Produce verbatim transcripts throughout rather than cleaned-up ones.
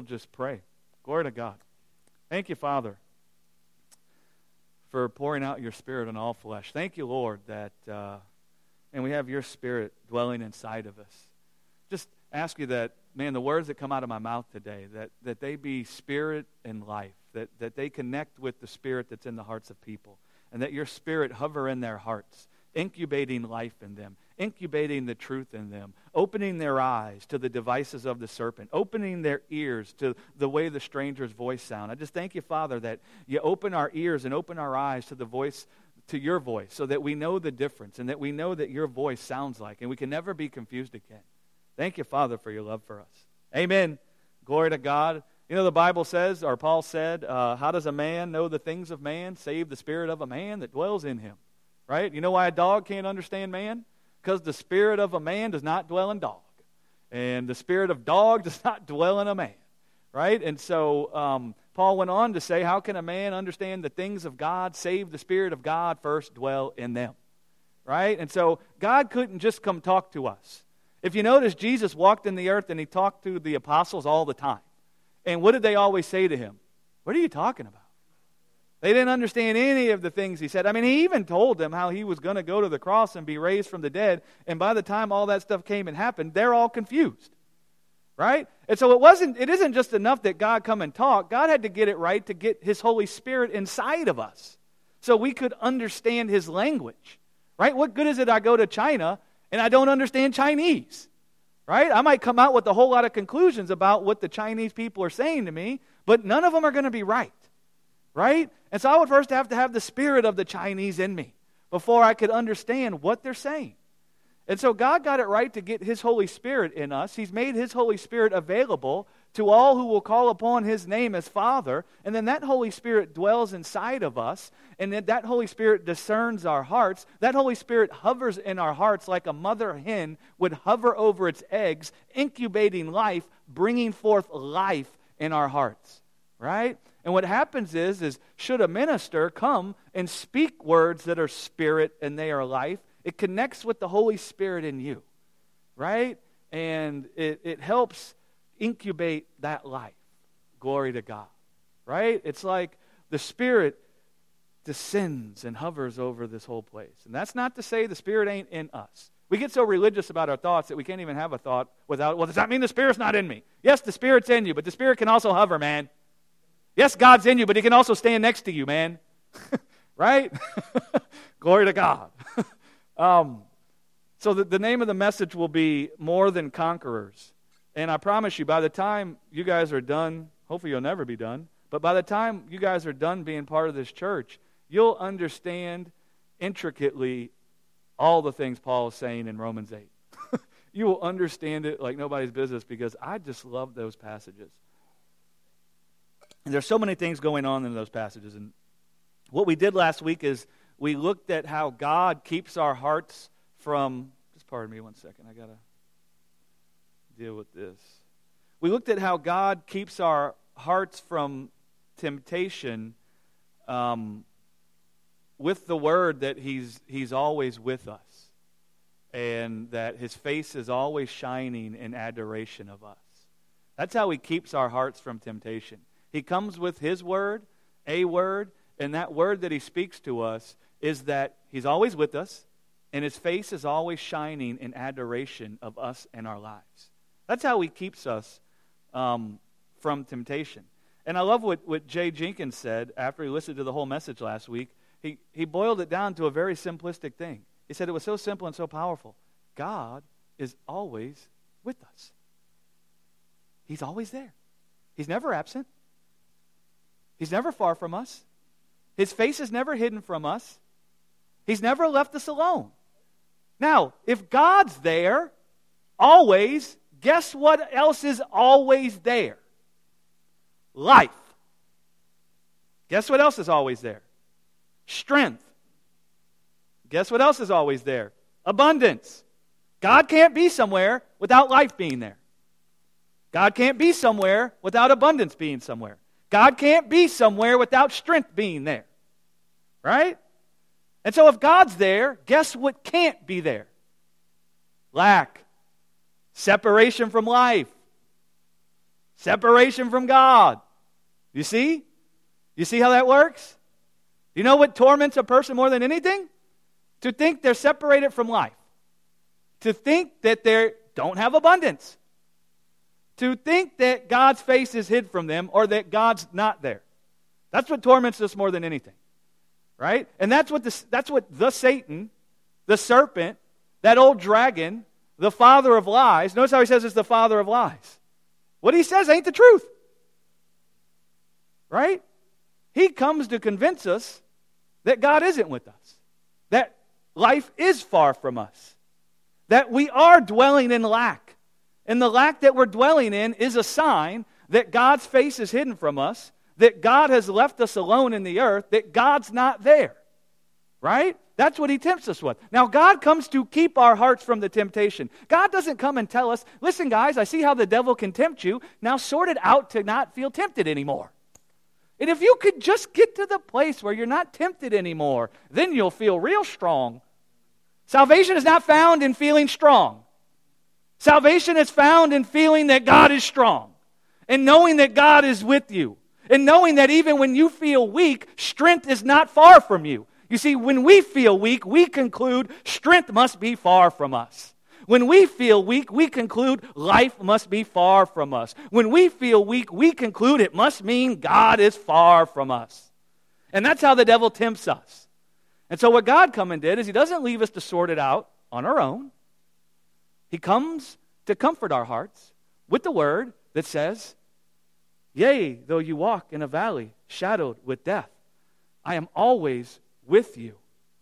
we'll just pray. Glory to God. Thank you, Father, for pouring out your Spirit on all flesh. Thank you, Lord, that uh, and we have your Spirit dwelling inside of us. Just ask you that, man, the words that come out of my mouth today, that, that they be spirit and life, that, that they connect with the Spirit that's in the hearts of people, and that your Spirit hover in their hearts, incubating life in them, incubating the truth in them, opening their eyes to the devices of the serpent, opening their ears to the way the stranger's voice sounds. I just thank you, Father, that you open our ears and open our eyes to the voice, to your voice, so that we know the difference and that we know that your voice sounds like, and we can never be confused again. Thank you, Father, for your love for us. Amen. Glory to God. You know, the Bible says, or Paul said, uh, how does a man know the things of man, save the spirit of a man that dwells in him? Right? You know why a dog can't understand man? Because the spirit of a man does not dwell in dog. And the spirit of dog does not dwell in a man. Right? And so um, Paul went on to say, how can a man understand the things of God, save the Spirit of God first dwell in them? Right? And so God couldn't just come talk to us. If you notice, Jesus walked in the earth and he talked to the apostles all the time. And what did they always say to him? What are you talking about? They didn't understand any of the things he said. I mean, he even told them how he was going to go to the cross and be raised from the dead. And by the time all that stuff came and happened, they're all confused. Right? And so it wasn't, it isn't just enough that God come and talk. God had to get it right to get his Holy Spirit inside of us so we could understand his language. Right? What good is it I go to China and I don't understand Chinese? Right? I might come out with a whole lot of conclusions about what the Chinese people are saying to me, but none of them are going to be right. Right? And so I would first have to have the spirit of the Chinese in me before I could understand what they're saying. And so God got it right to get his Holy Spirit in us. He's made his Holy Spirit available to all who will call upon his name as Father. And then that Holy Spirit dwells inside of us. And then that Holy Spirit discerns our hearts. That Holy Spirit hovers in our hearts like a mother hen would hover over its eggs, incubating life, bringing forth life in our hearts. Right? And what happens is, is should a minister come and speak words that are spirit and they are life, it connects with the Holy Spirit in you, right? And it, it helps incubate that life. Glory to God, right? It's like the Spirit descends and hovers over this whole place. And that's not to say the Spirit ain't in us. We get so religious about our thoughts that we can't even have a thought without, well, does that mean the Spirit's not in me? Yes, the Spirit's in you, but the Spirit can also hover, man. Yes, God's in you, but he can also stand next to you, man. Right? Glory to God. um, so the, the name of the message will be More Than Conquerors. And I promise you, by the time you guys are done, hopefully you'll never be done, but by the time you guys are done being part of this church, you'll understand intricately all the things Paul is saying in Romans eight. You will understand it like nobody's business because I just love those passages. And there's so many things going on in those passages. And what we did last week is we looked at how God keeps our hearts from, just pardon me one second, I got to deal with this. We looked at how God keeps our hearts from temptation um, with the word that he's, he's always with us. And that his face is always shining in adoration of us. That's how he keeps our hearts from temptation. He comes with his word, a word, and that word that he speaks to us is that he's always with us, and his face is always shining in adoration of us and our lives. That's how he keeps us um, from temptation. And I love what, what Jay Jenkins said after he listened to the whole message last week. He, he boiled it down to a very simplistic thing. He said it was so simple and so powerful. God is always with us. He's always there. He's never absent. He's never far from us. His face is never hidden from us. He's never left us alone. Now, if God's there, always, guess what else is always there? Life. Guess what else is always there? Strength. Guess what else is always there? Abundance. God can't be somewhere without life being there. God can't be somewhere without abundance being somewhere. God can't be somewhere without strength being there. Right? And so if God's there, guess what can't be there? Lack. Separation from life. Separation from God. You see? You see how that works? You know what torments a person more than anything? To think they're separated from life. To think that they don't have abundance. To think that God's face is hid from them or that God's not there. That's what torments us more than anything. Right? And that's what the, that's what the Satan, the serpent, that old dragon, the father of lies, notice how he says it's the father of lies. What he says ain't the truth. Right? He comes to convince us that God isn't with us. That life is far from us. That we are dwelling in lack. And the lack that we're dwelling in is a sign that God's face is hidden from us, that God has left us alone in the earth, that God's not there. Right? That's what he tempts us with. Now, God comes to keep our hearts from the temptation. God doesn't come and tell us, listen, guys, I see how the devil can tempt you. Now sort it out to not feel tempted anymore. And if you could just get to the place where you're not tempted anymore, then you'll feel real strong. Salvation is not found in feeling strong. Salvation is found in feeling that God is strong. And knowing that God is with you. And knowing that even when you feel weak, strength is not far from you. You see, when we feel weak, we conclude strength must be far from us. When we feel weak, we conclude life must be far from us. When we feel weak, we conclude it must mean God is far from us. And that's how the devil tempts us. And so what God come and did is he doesn't leave us to sort it out on our own. He comes to comfort our hearts with the word that says, yea, though you walk in a valley shadowed with death, I am always with you.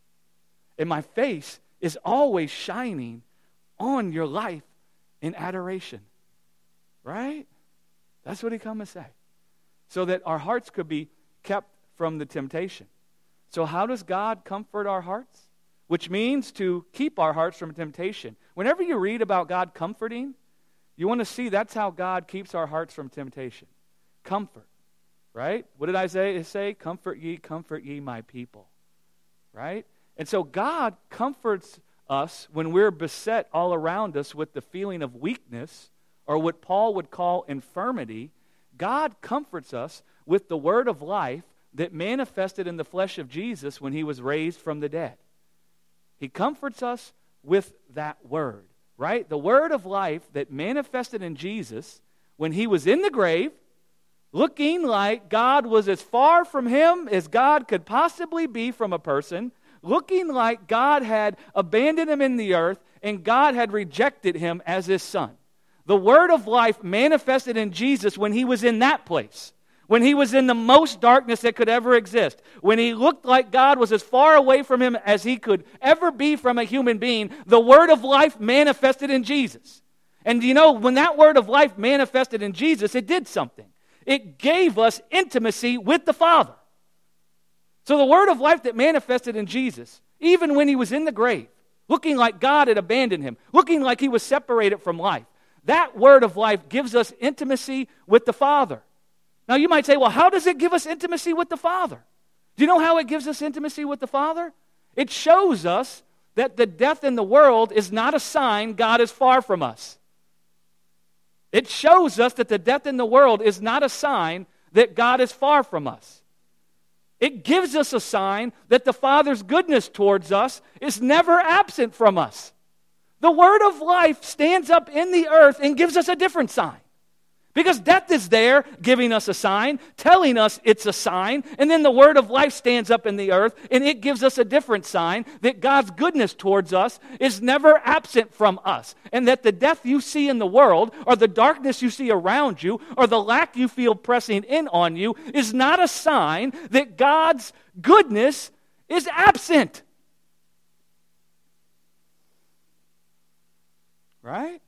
And my face is always shining on your life in adoration. Right? That's what he come to say. So that our hearts could be kept from the temptation. So how does God comfort our hearts? Which means to keep our hearts from temptation. Whenever you read about God comforting, you want to see that's how God keeps our hearts from temptation. Comfort. Right? What did Isaiah say? Comfort ye, comfort ye my people. Right? And so God comforts us when we're beset all around us with the feeling of weakness, or what Paul would call infirmity. God comforts us with the word of life that manifested in the flesh of Jesus when he was raised from the dead. He comforts us with that word, right? The word of life that manifested in Jesus when he was in the grave, looking like God was as far from him as God could possibly be from a person, looking like God had abandoned him in the earth and God had rejected him as his son. The word of life manifested in Jesus when he was in that place, when he was in the most darkness that could ever exist, when he looked like God was as far away from him as he could ever be from a human being. The word of life manifested in Jesus. And you know, when that word of life manifested in Jesus, it did something. It gave us intimacy with the Father. So the word of life that manifested in Jesus, even when he was in the grave, looking like God had abandoned him, looking like he was separated from life, that word of life gives us intimacy with the Father. Now you might say, well, how does it give us intimacy with the Father? Do you know how it gives us intimacy with the Father? It shows us that the death in the world is not a sign God is far from us. It shows us that the death in the world is not a sign that God is far from us. It gives us a sign that the Father's goodness towards us is never absent from us. The word of life stands up in the earth and gives us a different sign. Because death is there giving us a sign, telling us it's a sign, and then the word of life stands up in the earth and it gives us a different sign that God's goodness towards us is never absent from us, and that the death you see in the world, or the darkness you see around you, or the lack you feel pressing in on you is not a sign that God's goodness is absent. Right?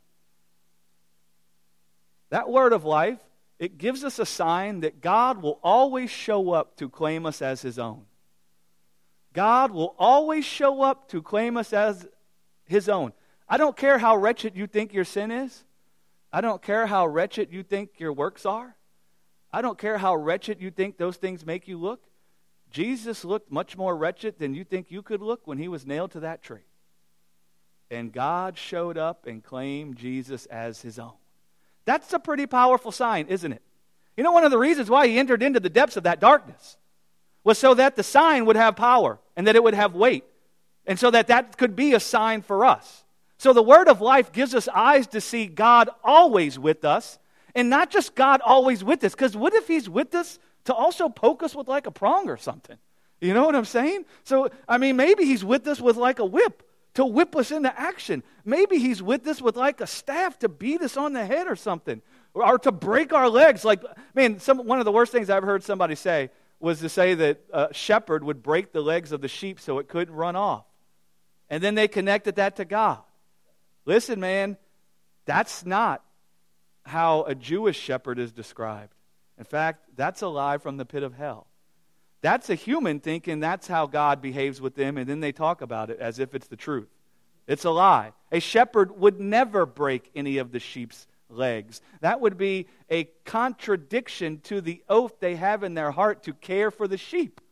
That word of life, it gives us a sign that God will always show up to claim us as his own. God will always show up to claim us as his own. I don't care how wretched you think your sin is. I don't care how wretched you think your works are. I don't care how wretched you think those things make you look. Jesus looked much more wretched than you think you could look when he was nailed to that tree. And God showed up and claimed Jesus as his own. That's a pretty powerful sign, isn't it? You know, one of the reasons why he entered into the depths of that darkness was so that the sign would have power and that it would have weight, and so that that could be a sign for us. So the word of life gives us eyes to see God always with us, and not just God always with us, because what if he's with us to also poke us with like a prong or something? You know what I'm saying? So, I mean, maybe he's with us with like a whip to whip us into action. Maybe he's with us with like a staff to beat us on the head or something, or, or to break our legs. Like, man, some, one of the worst things I've heard somebody say was to say that a shepherd would break the legs of the sheep so it couldn't run off. And then they connected that to God. Listen, man, that's not how a Jewish shepherd is described. In fact, that's a lie from the pit of hell. That's a human thinking that's how God behaves with them, and then they talk about it as if it's the truth. It's a lie. A shepherd would never break any of the sheep's legs. That would be a contradiction to the oath they have in their heart to care for the sheep.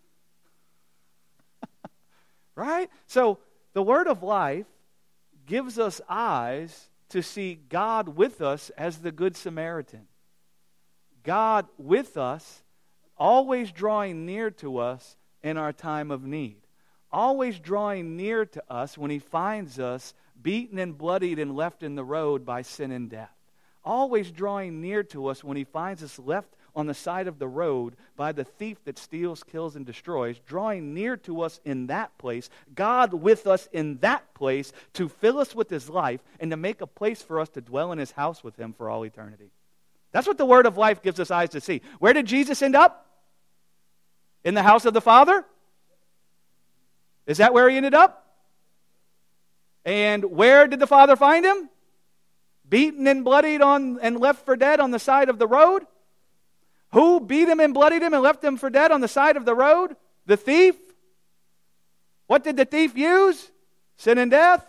Right? So the word of life gives us eyes to see God with us as the Good Samaritan. God with us, always drawing near to us in our time of need. Always drawing near to us when he finds us beaten and bloodied and left in the road by sin and death. Always drawing near to us when he finds us left on the side of the road by the thief that steals, kills, and destroys. Drawing near to us in that place. God with us in that place to fill us with his life and to make a place for us to dwell in his house with him for all eternity. That's what the word of life gives us eyes to see. Where did Jesus end up? In the house of the Father? Is that where he ended up? And where did the Father find him? Beaten and bloodied on and left for dead on the side of the road? Who beat him and bloodied him and left him for dead on the side of the road? The thief. What did the thief use? Sin and death.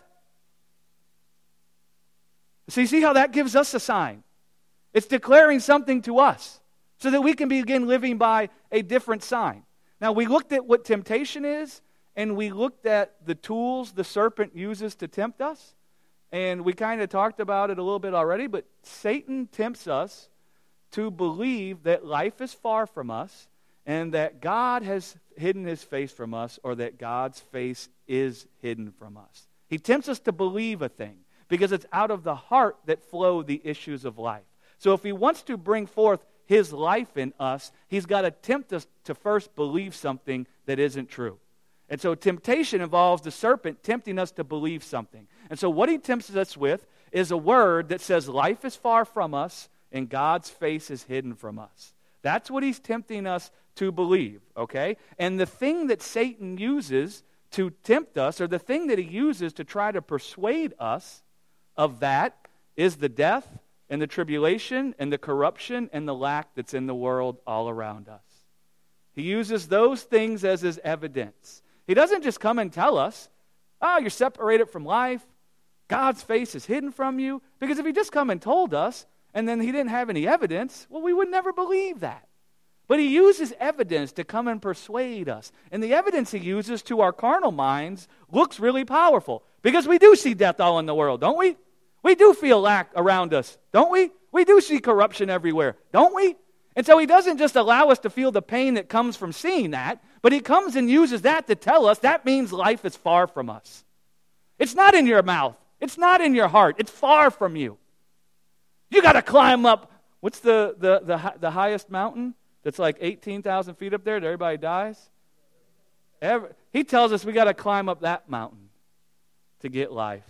See, see how that gives us a sign? It's declaring something to us so that we can begin living by a different sign. Now, we looked at what temptation is, and we looked at the tools the serpent uses to tempt us, and we kind of talked about it a little bit already, but Satan tempts us to believe that life is far from us and that God has hidden his face from us, or that God's face is hidden from us. He tempts us to believe a thing because it's out of the heart that flow the issues of life. So if he wants to bring forth his life in us, he's got to tempt us to first believe something that isn't true. And so temptation involves the serpent tempting us to believe something. And so what he tempts us with is a word that says life is far from us and God's face is hidden from us. That's what he's tempting us to believe, okay? And the thing that Satan uses to tempt us, or the thing that he uses to try to persuade us of that, is the death and the tribulation and the corruption and the lack that's in the world all around us. He uses those things as his evidence. He doesn't just come and tell us, oh, you're separated from life, God's face is hidden from you. Because if he just come and told us, and then he didn't have any evidence, well, we would never believe that. But he uses evidence to come and persuade us. And the evidence he uses to our carnal minds looks really powerful. Because we do see death all in the world, don't we? We do feel lack around us, don't we? We do see corruption everywhere, don't we? And so he doesn't just allow us to feel the pain that comes from seeing that, but he comes and uses that to tell us that means life is far from us. It's not in your mouth. It's not in your heart. It's far from you. You got to climb up. What's the, the, the, the highest mountain that's like eighteen thousand feet up there that everybody dies? Every, he tells us we got to climb up that mountain to get life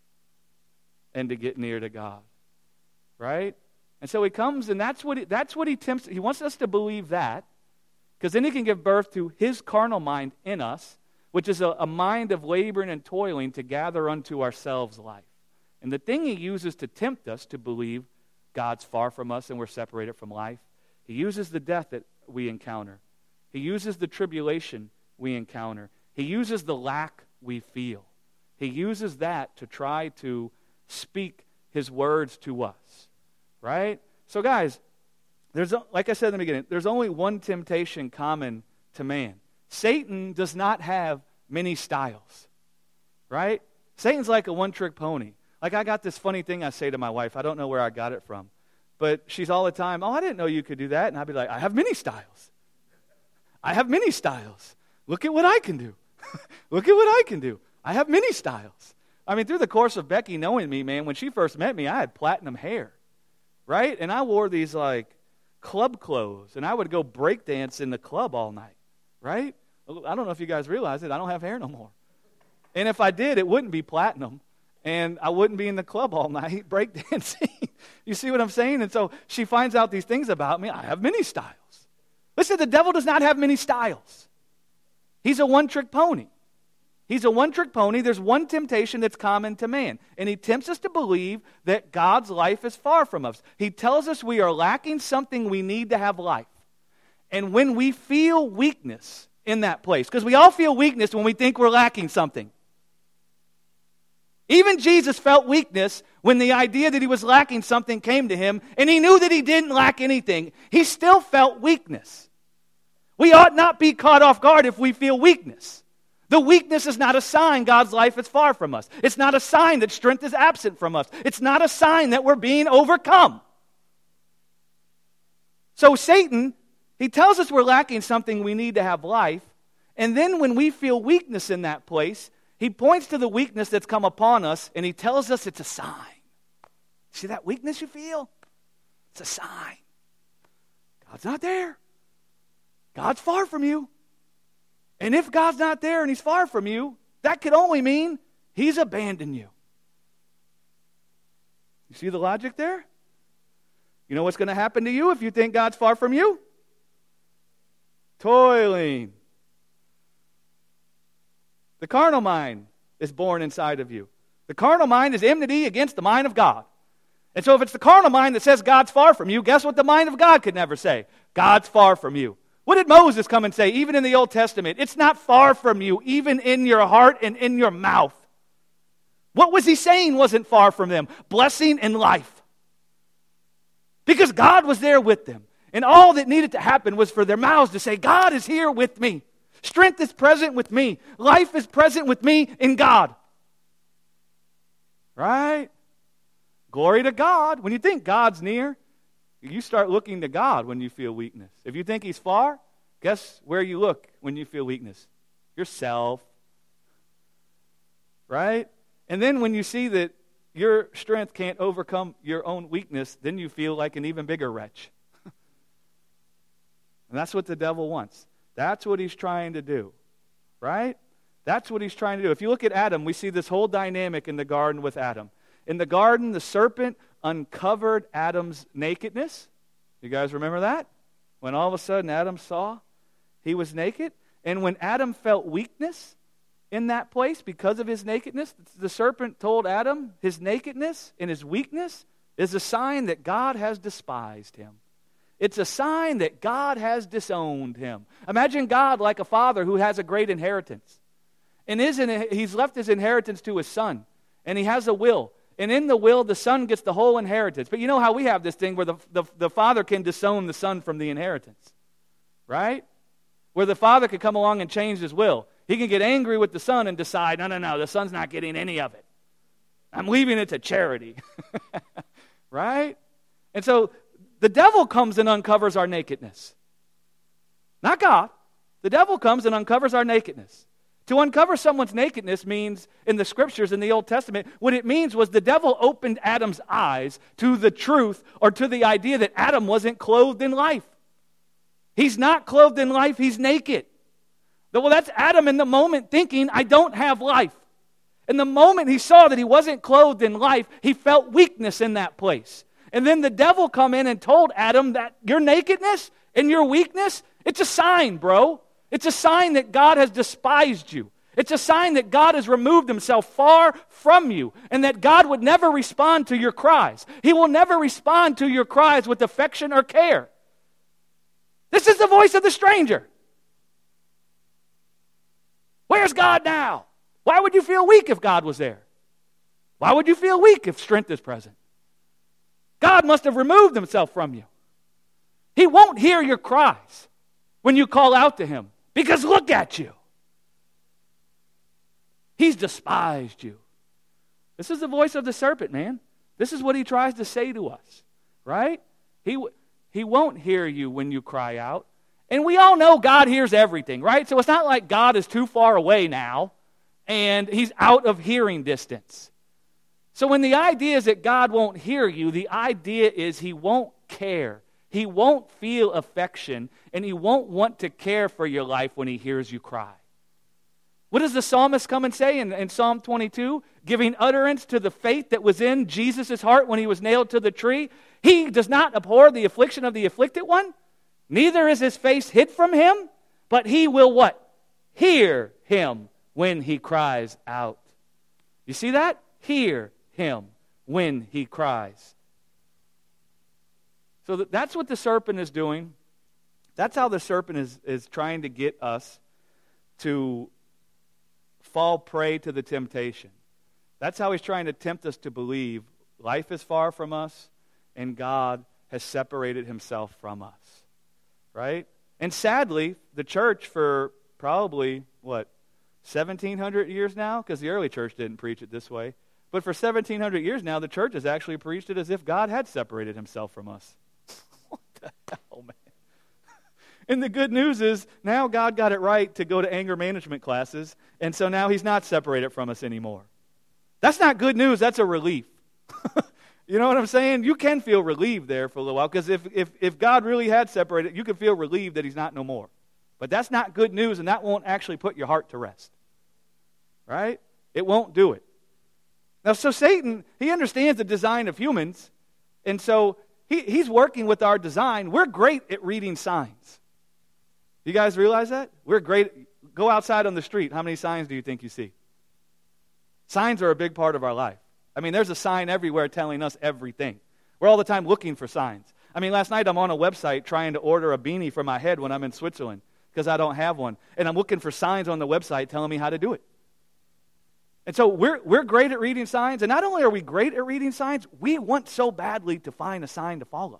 and to get near to God, right? And so he comes, and that's what he, that's what he tempts. He wants us to believe that, because then he can give birth to his carnal mind in us, which is a, a mind of laboring and toiling to gather unto ourselves life. And the thing he uses to tempt us to believe God's far from us and we're separated from life, he uses the death that we encounter. He uses the tribulation we encounter. He uses the lack we feel. He uses that to try to speak his words to us, right? So guys, there's like I said in the beginning, there's only one temptation common to man. Satan does not have many styles, right? Satan's like a one-trick pony. Like I got this funny thing I say to my wife. I don't know where I got it from. But she's all the time, oh, I didn't know you could do that. And I'd be like, I have many styles. I have many styles. Look at what I can do. Look at what I can do. I have many styles. I mean, through the course of Becky knowing me, man, when she first met me, I had platinum hair, right? And I wore these, like, club clothes, and I would go break dance in the club all night, right? I don't know if you guys realize it. I don't have hair no more. And if I did, it wouldn't be platinum, and I wouldn't be in the club all night break dancing. You see what I'm saying? And so she finds out these things about me. I have many styles. Listen, the devil does not have many styles. He's a one-trick pony. He's a one-trick pony. There's one temptation that's common to man, and he tempts us to believe that God's life is far from us. He tells us we are lacking something we need to have life. And when we feel weakness in that place, because we all feel weakness when we think we're lacking something. Even Jesus felt weakness when the idea that he was lacking something came to him, and he knew that he didn't lack anything. He still felt weakness. We ought not be caught off guard if we feel weakness. The weakness is not a sign God's life is far from us. It's not a sign that strength is absent from us. It's not a sign that we're being overcome. So Satan, he tells us we're lacking something we need to have life, and then when we feel weakness in that place, he points to the weakness that's come upon us, and he tells us it's a sign. See that weakness you feel? It's a sign. God's not there. God's far from you. And if God's not there and he's far from you, that could only mean he's abandoned you. You see the logic there? You know what's going to happen to you if you think God's far from you? Toiling. The carnal mind is born inside of you. The carnal mind is enmity against the mind of God. And so if it's the carnal mind that says God's far from you, guess what the mind of God could never say? God's far from you. What did Moses come and say, even in the Old Testament? It's not far from you, even in your heart and in your mouth. What was he saying wasn't far from them? Blessing and life. Because God was there with them. And all that needed to happen was for their mouths to say, God is here with me. Strength is present with me. Life is present with me in God. Right? Glory to God. When you think God's near, you start looking to God when you feel weakness. If you think he's far, guess where you look when you feel weakness? Yourself. Right? And then when you see that your strength can't overcome your own weakness, then you feel like an even bigger wretch. And that's what the devil wants. That's what he's trying to do. Right? That's what he's trying to do. If you look at Adam, we see this whole dynamic in the garden with Adam. In the garden, the serpent uncovered Adam's nakedness. You guys remember that? When all of a sudden Adam saw he was naked. And when Adam felt weakness in that place because of his nakedness, the serpent told Adam his nakedness and his weakness is a sign that God has despised him. It's a sign that God has disowned him. Imagine God like a father who has a great inheritance. And his, he's left his inheritance to his son. And he has a will. And in the will, the son gets the whole inheritance. But you know how we have this thing where the, the, the father can disown the son from the inheritance. Right? Where the father could come along and change his will. He can get angry with the son and decide, no, no, no, the son's not getting any of it. I'm leaving it to charity. Right? And so the devil comes and uncovers our nakedness. Not God. The devil comes and uncovers our nakedness. To uncover someone's nakedness means, in the scriptures in the Old Testament, what it means was the devil opened Adam's eyes to the truth or to the idea that Adam wasn't clothed in life. He's not clothed in life, he's naked. Well, that's Adam in the moment thinking, I don't have life. And the moment he saw that he wasn't clothed in life, he felt weakness in that place. And then the devil come in and told Adam that your nakedness and your weakness, it's a sign, bro. It's a sign that God has despised you. It's a sign that God has removed himself far from you and that God would never respond to your cries. He will never respond to your cries with affection or care. This is the voice of the stranger. Where's God now? Why would you feel weak if God was there? Why would you feel weak if strength is present? God must have removed himself from you. He won't hear your cries when you call out to him. Because look at you. He's despised you. This is the voice of the serpent, man. This is what he tries to say to us. right? He, he won't hear you when you cry out. And we all know God hears everything, right? So it's not like God is too far away now and he's out of hearing distance. So when the idea is that God won't hear you, the idea is he won't care. He won't feel affection, and he won't want to care for your life when he hears you cry. What does the psalmist come and say in, in Psalm twenty-two? Giving utterance to the faith that was in Jesus' heart when he was nailed to the tree. He does not abhor the affliction of the afflicted one. Neither is his face hid from him, but he will what? Hear him when he cries out. You see that? Hear him when he cries. So that's what the serpent is doing. That's how the serpent is, is trying to get us to fall prey to the temptation. That's how he's trying to tempt us to believe life is far from us and God has separated himself from us. Right? And sadly, the church for probably, what, seventeen hundred years now? Because the early church didn't preach it this way. But for seventeen hundred years now, the church has actually preached it as if God had separated himself from us. What the hell, man? And the good news is, now God got it right to go to anger management classes, and so now he's not separated from us anymore. That's not good news, that's a relief. You know what I'm saying? You can feel relieved there for a little while, because if, if, if God really had separated, you can feel relieved that he's not no more. But that's not good news, and that won't actually put your heart to rest. Right? It won't do it. Now, so Satan, he understands the design of humans, and so he, he's working with our design. We're great at reading signs. You guys realize that? We're great. Go outside on the street. How many signs do you think you see? Signs are a big part of our life. I mean, there's a sign everywhere telling us everything. We're all the time looking for signs. I mean, last night I'm on a website trying to order a beanie for my head when I'm in Switzerland because I don't have one. And I'm looking for signs on the website telling me how to do it. And so we're, we're great at reading signs. And not only are we great at reading signs, we want so badly to find a sign to follow.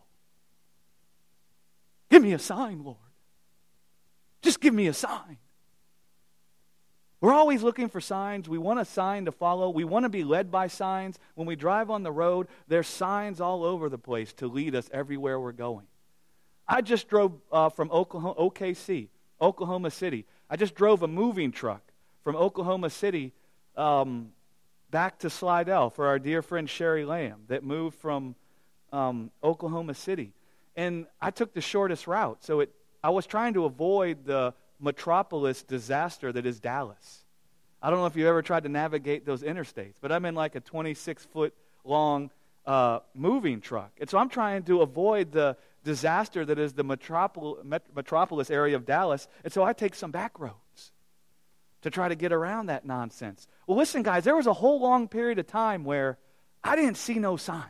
Give me a sign, Lord. Just give me a sign. We're always looking for signs. We want a sign to follow. We want to be led by signs. When we drive on the road, there's signs all over the place to lead us everywhere we're going. I just drove uh, from Oklahoma, O K C, Oklahoma City. I just drove a moving truck from Oklahoma City um, back to Slidell for our dear friend Sherry Lamb that moved from um, Oklahoma City. And I took the shortest route. So it, I was trying to avoid the metropolis disaster that is Dallas. I don't know if you ever tried to navigate those interstates, but I'm in like a twenty-six foot long uh, moving truck. And so I'm trying to avoid the disaster that is the metropol- met- metropolis area of Dallas. And so I take some back roads to try to get around that nonsense. Well, listen, guys, there was a whole long period of time where I didn't see no signs.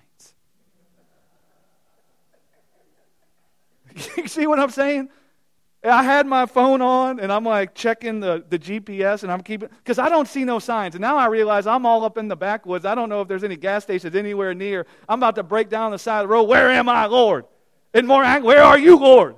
You see what I'm saying? I had my phone on, and I'm like checking the, the G P S, and I'm keeping, because I don't see no signs. And now I realize I'm all up in the backwoods. I don't know if there's any gas stations anywhere near. I'm about to break down the side of the road. Where am I, Lord? And more, where are you, Lord?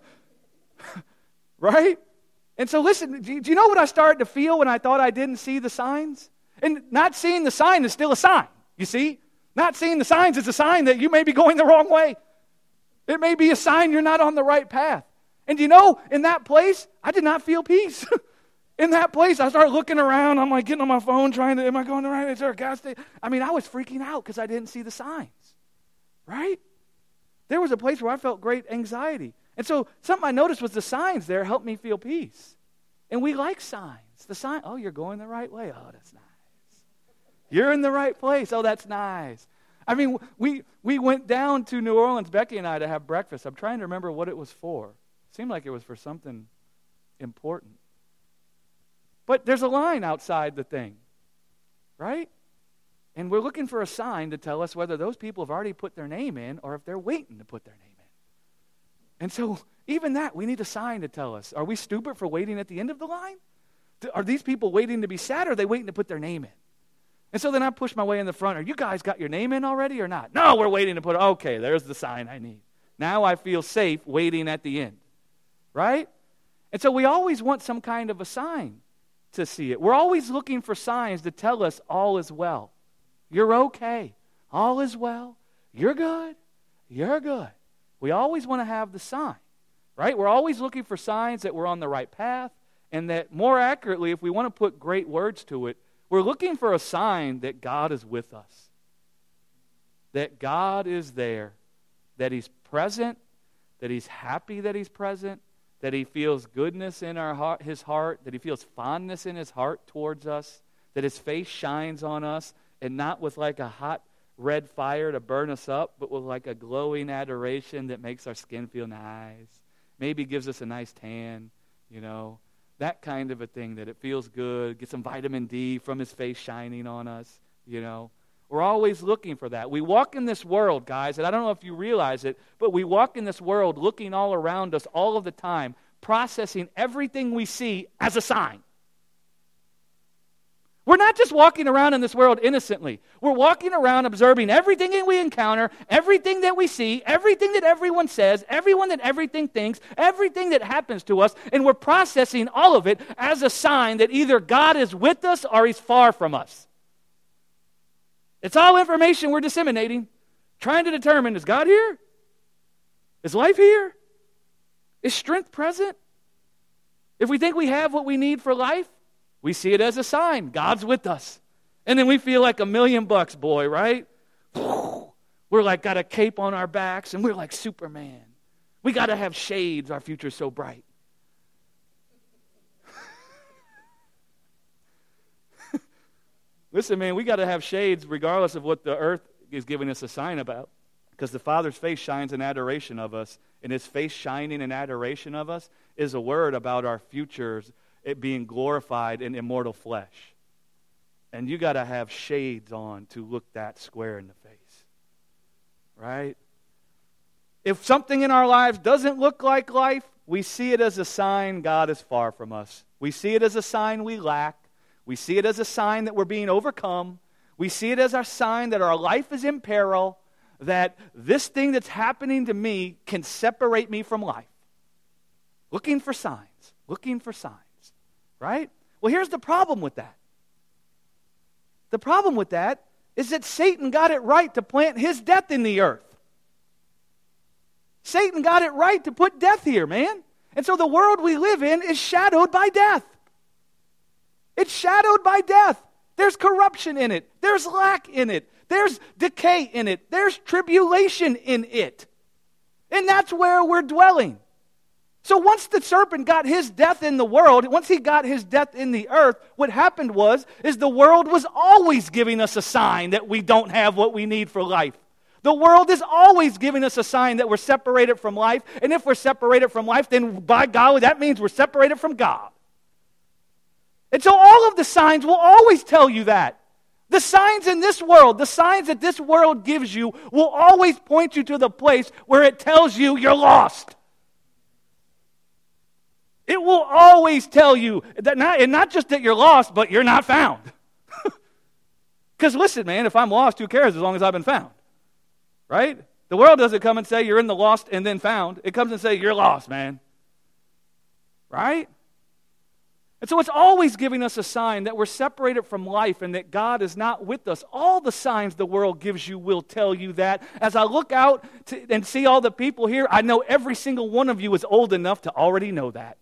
Right? And so listen, do you know what I started to feel when I thought I didn't see the signs? And not seeing the sign is still a sign, you see? Not seeing the signs is a sign that you may be going the wrong way. It may be a sign you're not on the right path. And you know, in that place, I did not feel peace. In that place, I started looking around. I'm like getting on my phone trying to, am I going the right way? Is there a gas station? I mean, I was freaking out because I didn't see the signs. Right? There was a place where I felt great anxiety. And so something I noticed was the signs there helped me feel peace. And we like signs. The sign, oh, you're going the right way. Oh, that's nice. You're in the right place. Oh, that's nice. I mean, we we went down to New Orleans, Becky and I, to have breakfast. I'm trying to remember what it was for. It seemed like it was for something important. But there's a line outside the thing, right? And we're looking for a sign to tell us whether those people have already put their name in or if they're waiting to put their name in. And so even that, we need a sign to tell us. Are we stupid for waiting at the end of the line? Are these people waiting to be sad, or are they waiting to put their name in? And so then I push my way in the front. Are you guys got your name in already or not? No, we're waiting to put it. Okay, there's the sign I need. Now I feel safe waiting at the end. Right? And so we always want some kind of a sign to see it. We're always looking for signs to tell us all is well. You're okay. All is well. You're good. You're good. We always want to have the sign, right? We're always looking for signs that we're on the right path, and that more accurately, if we want to put great words to it, we're looking for a sign that God is with us, that God is there, that He's present, that He's happy that He's present, that He feels goodness in our heart, His heart, that He feels fondness in His heart towards us, that His face shines on us, and not with like a hot red fire to burn us up, but with like a glowing adoration that makes our skin feel nice, maybe gives us a nice tan, you know, that kind of a thing, that it feels good, get some vitamin D from His face shining on us, you know. We're always looking for that. We walk in this world, guys, and I don't know if you realize it, but we walk in this world looking all around us all of the time, processing everything we see as a sign. We're not just walking around in this world innocently. We're walking around observing everything that we encounter, everything that we see, everything that everyone says, everyone that everything thinks, everything that happens to us, and we're processing all of it as a sign that either God is with us or He's far from us. It's all information we're disseminating, trying to determine, is God here? Is life here? Is strength present? If we think we have what we need for life, we see it as a sign. God's with us. And then we feel like a million bucks, boy, right? We're like got a cape on our backs, and we're like Superman. We got to have shades. Our future's so bright. Listen, man, we got to have shades regardless of what the earth is giving us a sign about. Because the Father's face shines in adoration of us, and His face shining in adoration of us is a word about our futures, it being glorified in immortal flesh. And you got to have shades on to look that square in the face. Right? If something in our lives doesn't look like life, we see it as a sign God is far from us. We see it as a sign we lack. We see it as a sign that we're being overcome. We see it as our sign that our life is in peril, that this thing that's happening to me can separate me from life. Looking for signs. Looking for signs. Right? Well, here's the problem with that. The problem with that is that Satan got it right to plant his death in the earth. Satan got it right to put death here, man. And so the world we live in is shadowed by death. It's shadowed by death. There's corruption in it. There's lack in it. There's decay in it. There's tribulation in it. And that's where we're dwelling. So once the serpent got his death in the world, once he got his death in the earth, what happened was, is the world was always giving us a sign that we don't have what we need for life. The world is always giving us a sign that we're separated from life, and if we're separated from life, then by golly, that means we're separated from God. And so all of the signs will always tell you that. The signs in this world, the signs that this world gives you, will always point you to the place where it tells you you're lost. It will always tell you that, not, and not just that you're lost, but you're not found. Because listen, man, if I'm lost, who cares as long as I've been found? Right? The world doesn't come and say you're in the lost and then found. It comes and say you're lost, man. Right? And so it's always giving us a sign that we're separated from life and that God is not with us. All the signs the world gives you will tell you that. As I look out to, and see all the people here, I know every single one of you is old enough to already know that.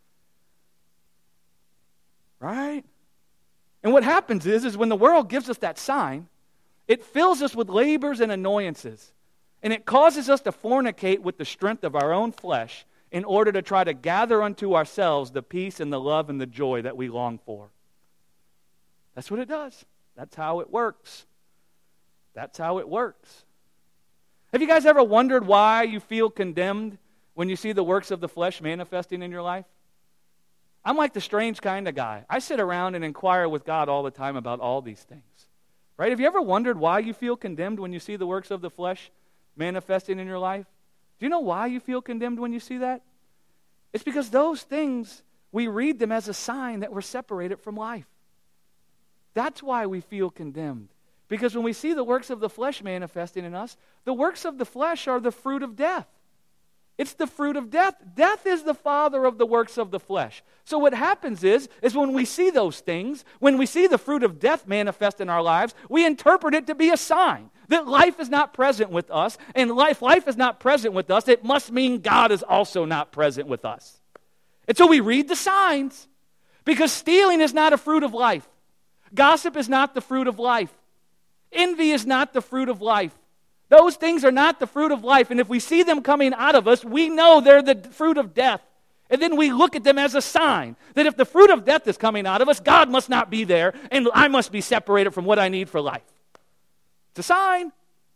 Right? And what happens is, is when the world gives us that sign, it fills us with labors and annoyances. And it causes us to fornicate with the strength of our own flesh in order to try to gather unto ourselves the peace and the love and the joy that we long for. That's what it does. That's how it works. That's how it works. Have you guys ever wondered why you feel condemned when you see the works of the flesh manifesting in your life? I'm like the strange kind of guy. I sit around and inquire with God all the time about all these things. Right? Have you ever wondered why you feel condemned when you see the works of the flesh manifesting in your life? Do you know why you feel condemned when you see that? It's because those things, we read them as a sign that we're separated from life. That's why we feel condemned. Because when we see the works of the flesh manifesting in us, the works of the flesh are the fruit of death. It's the fruit of death. Death is the father of the works of the flesh. So what happens is, is when we see those things, when we see the fruit of death manifest in our lives, we interpret it to be a sign. that life is not present with us, and life, life is not present with us, it must mean God is also not present with us. And so we read the signs, because stealing is not a fruit of life. Gossip is not the fruit of life. Envy is not the fruit of life. Those things are not the fruit of life, and if we see them coming out of us, we know they're the fruit of death. And then we look at them as a sign that if the fruit of death is coming out of us, God must not be there, and I must be separated from what I need for life. It's a sign.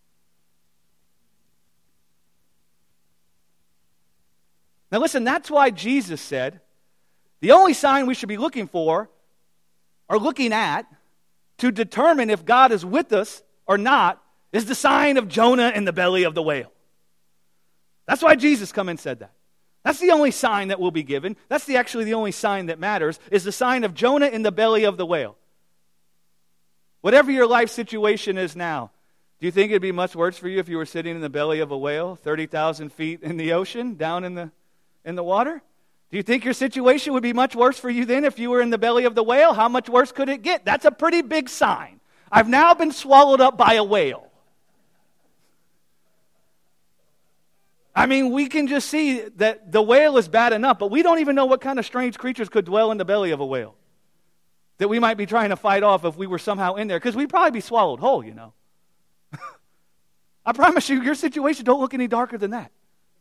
Now listen, that's why Jesus said, the only sign we should be looking for, or looking at, to determine if God is with us or not, is the sign of Jonah in the belly of the whale. That's why Jesus come and said that. That's the only sign that will be given. That's the, actually the only sign that matters, is the sign of Jonah in the belly of the whale. Whatever your life situation is now, do you think it'd be much worse for you if you were sitting in the belly of a whale, thirty thousand feet in the ocean, down in the, in the water? Do you think your situation would be much worse for you then if you were in the belly of the whale? How much worse could it get? That's a pretty big sign. I've now been swallowed up by a whale. I mean, we can just see that the whale is bad enough, but we don't even know what kind of strange creatures could dwell in the belly of a whale that we might be trying to fight off if we were somehow in there, because we'd probably be swallowed whole, you know. I promise you, your situation don't look any darker than that.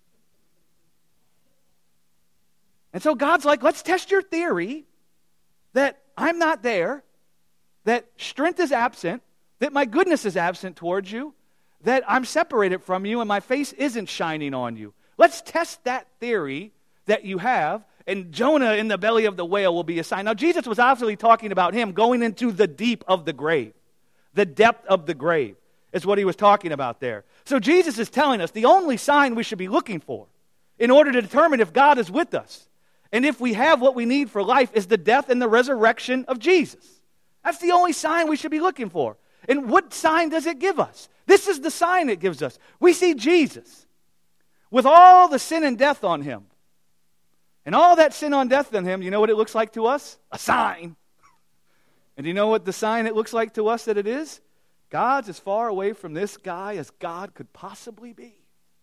And so God's like, let's test your theory that I'm not there, that strength is absent, that my goodness is absent towards you, that I'm separated from you and my face isn't shining on you. Let's test that theory that you have, and Jonah in the belly of the whale will be a sign. Now, Jesus was obviously talking about him going into the deep of the grave. The depth of the grave is what he was talking about there. So Jesus is telling us the only sign we should be looking for in order to determine if God is with us and if we have what we need for life is the death and the resurrection of Jesus. That's the only sign we should be looking for. And what sign does it give us? This is the sign it gives us. We see Jesus with all the sin and death on him. And all that sin on death on him, you know what it looks like to us? A sign. And do you know what the sign it looks like to us that it is? God's as far away from this guy as God could possibly be.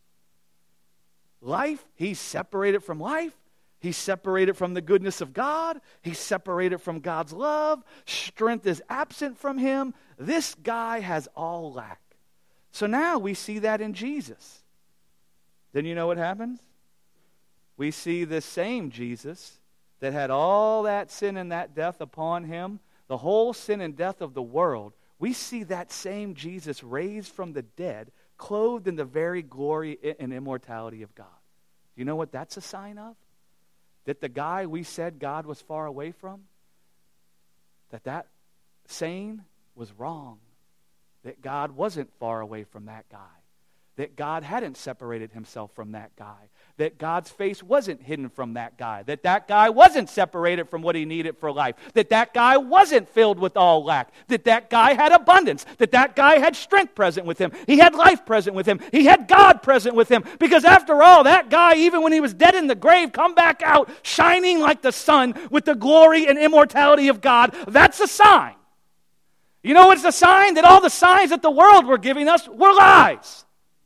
Life, he's separated from life. He's separated from the goodness of God. He's separated from God's love. Strength is absent from him. This guy has all lack. So now we see that in Jesus. Then you know what happens? We see this same Jesus that had all that sin and that death upon him, the whole sin and death of the world. We see that same Jesus raised from the dead, clothed in the very glory and immortality of God. Do you know what that's a sign of? That the guy we said God was far away from, that that saying was wrong. That God wasn't far away from that guy. That God hadn't separated himself from that guy. That God's face wasn't hidden from that guy. That that guy wasn't separated from what he needed for life. That that guy wasn't filled with all lack. That that guy had abundance. That that guy had strength present with him. He had life present with him. He had God present with him. Because after all, that guy, even when he was dead in the grave, come back out shining like the sun with the glory and immortality of God. That's a sign. You know what's a sign? That all the signs that the world were giving us were lies.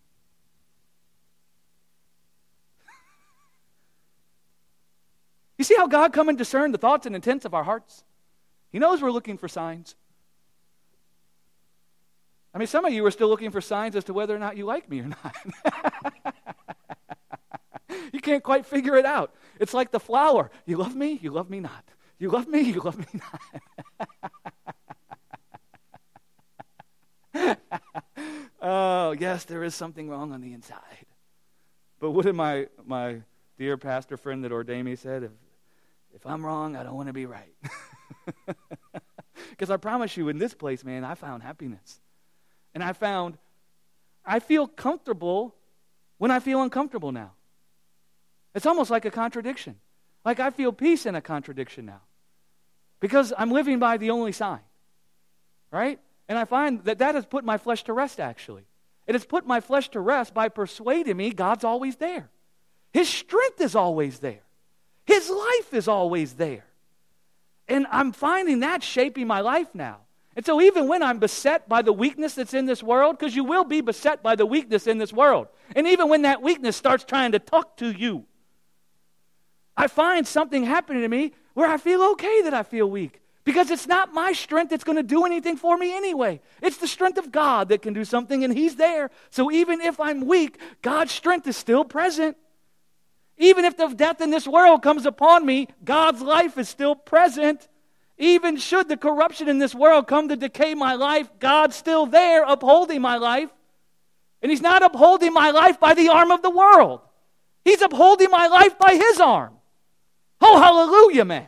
You see how God come and discern the thoughts and intents of our hearts? He knows we're looking for signs. I mean, some of you are still looking for signs as to whether or not you like me or not. You can't quite figure it out. It's like the flower. You love me, you love me not. You love me, you love me not. Oh, yes, there is something wrong on the inside. But what did my, my dear pastor friend that ordained me said? If, if I'm wrong, I don't want to be right. Because I promise you, in this place, man, I found happiness. And I found, I feel comfortable when I feel uncomfortable now. It's almost like a contradiction. Like I feel peace in a contradiction now. Because I'm living by the only sign. Right? And I find that that has put my flesh to rest, actually. It has put my flesh to rest by persuading me God's always there. His strength is always there. His life is always there. And I'm finding that shaping my life now. And so even when I'm beset by the weakness that's in this world, because you will be beset by the weakness in this world, and even when that weakness starts trying to talk to you, I find something happening to me where I feel okay that I feel weak. Because it's not my strength that's going to do anything for me anyway. It's the strength of God that can do something, and He's there. So even if I'm weak, God's strength is still present. Even if the death in this world comes upon me, God's life is still present. Even should the corruption in this world come to decay my life, God's still there upholding my life. And He's not upholding my life by the arm of the world. He's upholding my life by His arm. Oh, hallelujah, man.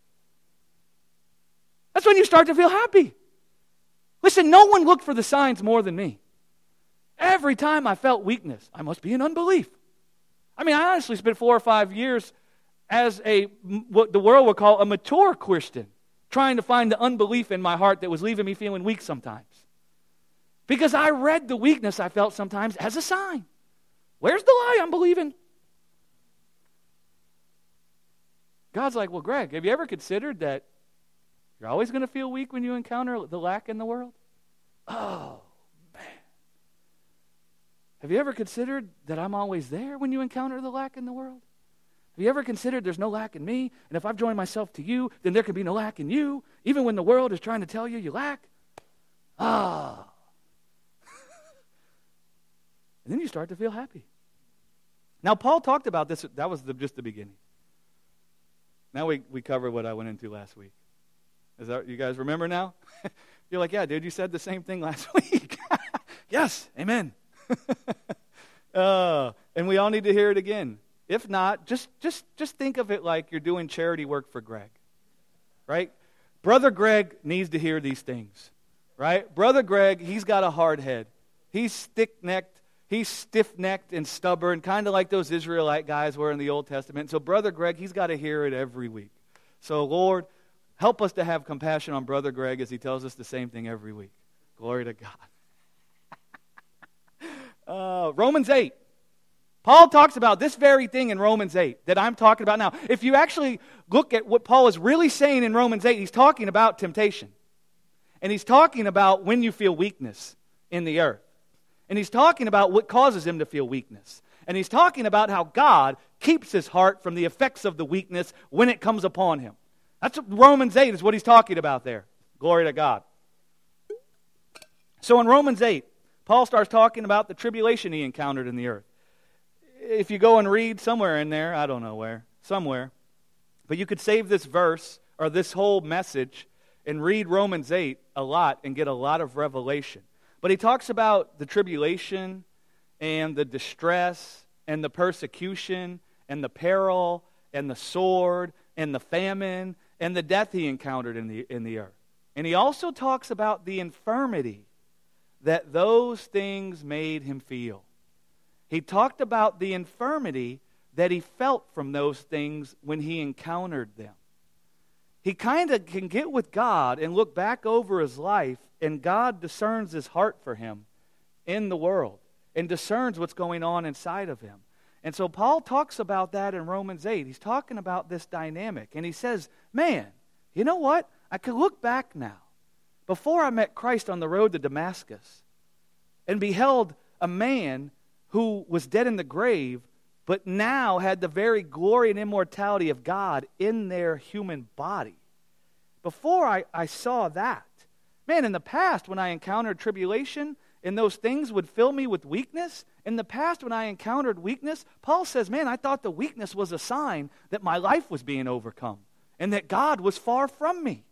That's when you start to feel happy. Listen, no one looked for the signs more than me. Every time I felt weakness, I must be in unbelief. I mean, I honestly spent four or five years as a, what the world would call a mature Christian, trying to find the unbelief in my heart that was leaving me feeling weak sometimes. Because I read the weakness I felt sometimes as a sign. Where's the lie I'm believing? God's like, well, Greg, have you ever considered that you're always going to feel weak when you encounter the lack in the world? Oh, man. Have you ever considered that I'm always there when you encounter the lack in the world? Have you ever considered there's no lack in me, and if I've joined myself to you, then there can be no lack in you, even when the world is trying to tell you you lack? Ah. And then you start to feel happy. Now, Paul talked about this. That was the, just the beginning. Now we, we cover what I went into last week. Is that, you guys remember now? You're like, yeah, dude, you said the same thing last week. Yes, amen. uh, and we all need to hear it again. If not, just, just, just think of it like you're doing charity work for Greg, right? Brother Greg needs to hear these things, right? Brother Greg, he's got a hard head. He's stiff-necked. He's stiff-necked and stubborn, kind of like those Israelite guys were in the Old Testament. So Brother Greg, he's got to hear it every week. So Lord, help us to have compassion on Brother Greg as he tells us the same thing every week. Glory to God. uh, Romans eight. Paul talks about this very thing in Romans eight that I'm talking about now. If you actually look at what Paul is really saying in Romans eight, he's talking about temptation. And he's talking about when you feel weakness in the earth. And he's talking about what causes him to feel weakness. And he's talking about how God keeps his heart from the effects of the weakness when it comes upon him. That's what Romans eight is what he's talking about there. Glory to God. So in Romans eight, Paul starts talking about the tribulation he encountered in the earth. If you go and read somewhere in there, I don't know where, somewhere, but you could save this verse or this whole message and read Romans eight a lot and get a lot of revelation. But he talks about the tribulation and the distress and the persecution and the peril and the sword and the famine and the death he encountered in the, in the earth. And he also talks about the infirmity that those things made him feel. He talked about the infirmity that he felt from those things when he encountered them. He kind of can get with God and look back over his life, and God discerns his heart for him in the world and discerns what's going on inside of him. And so Paul talks about that in Romans eight. He's talking about this dynamic. And he says, man, you know what? I can look back now. Before I met Christ on the road to Damascus and beheld a man who was dead in the grave, but now had the very glory and immortality of God in their human body. Before I, I saw that, man, in the past when I encountered tribulation and those things would fill me with weakness, in the past when I encountered weakness, Paul says, man, I thought the weakness was a sign that my life was being overcome and that God was far from me.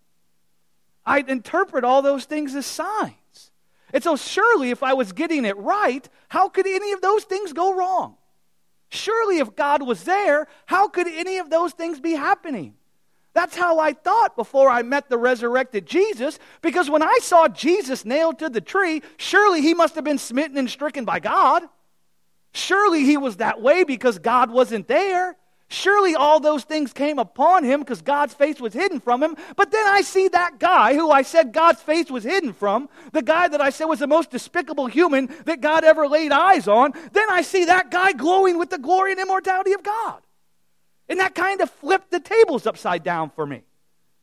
I'd interpret all those things as signs. And so surely if I was getting it right, how could any of those things go wrong? Surely if God was there, how could any of those things be happening? That's how I thought before I met the resurrected Jesus, because when I saw Jesus nailed to the tree, surely he must have been smitten and stricken by God. Surely he was that way because God wasn't there. Surely all those things came upon him because God's face was hidden from him. But then I see that guy who I said God's face was hidden from, the guy that I said was the most despicable human that God ever laid eyes on. Then I see that guy glowing with the glory and immortality of God. And that kind of flipped the tables upside down for me.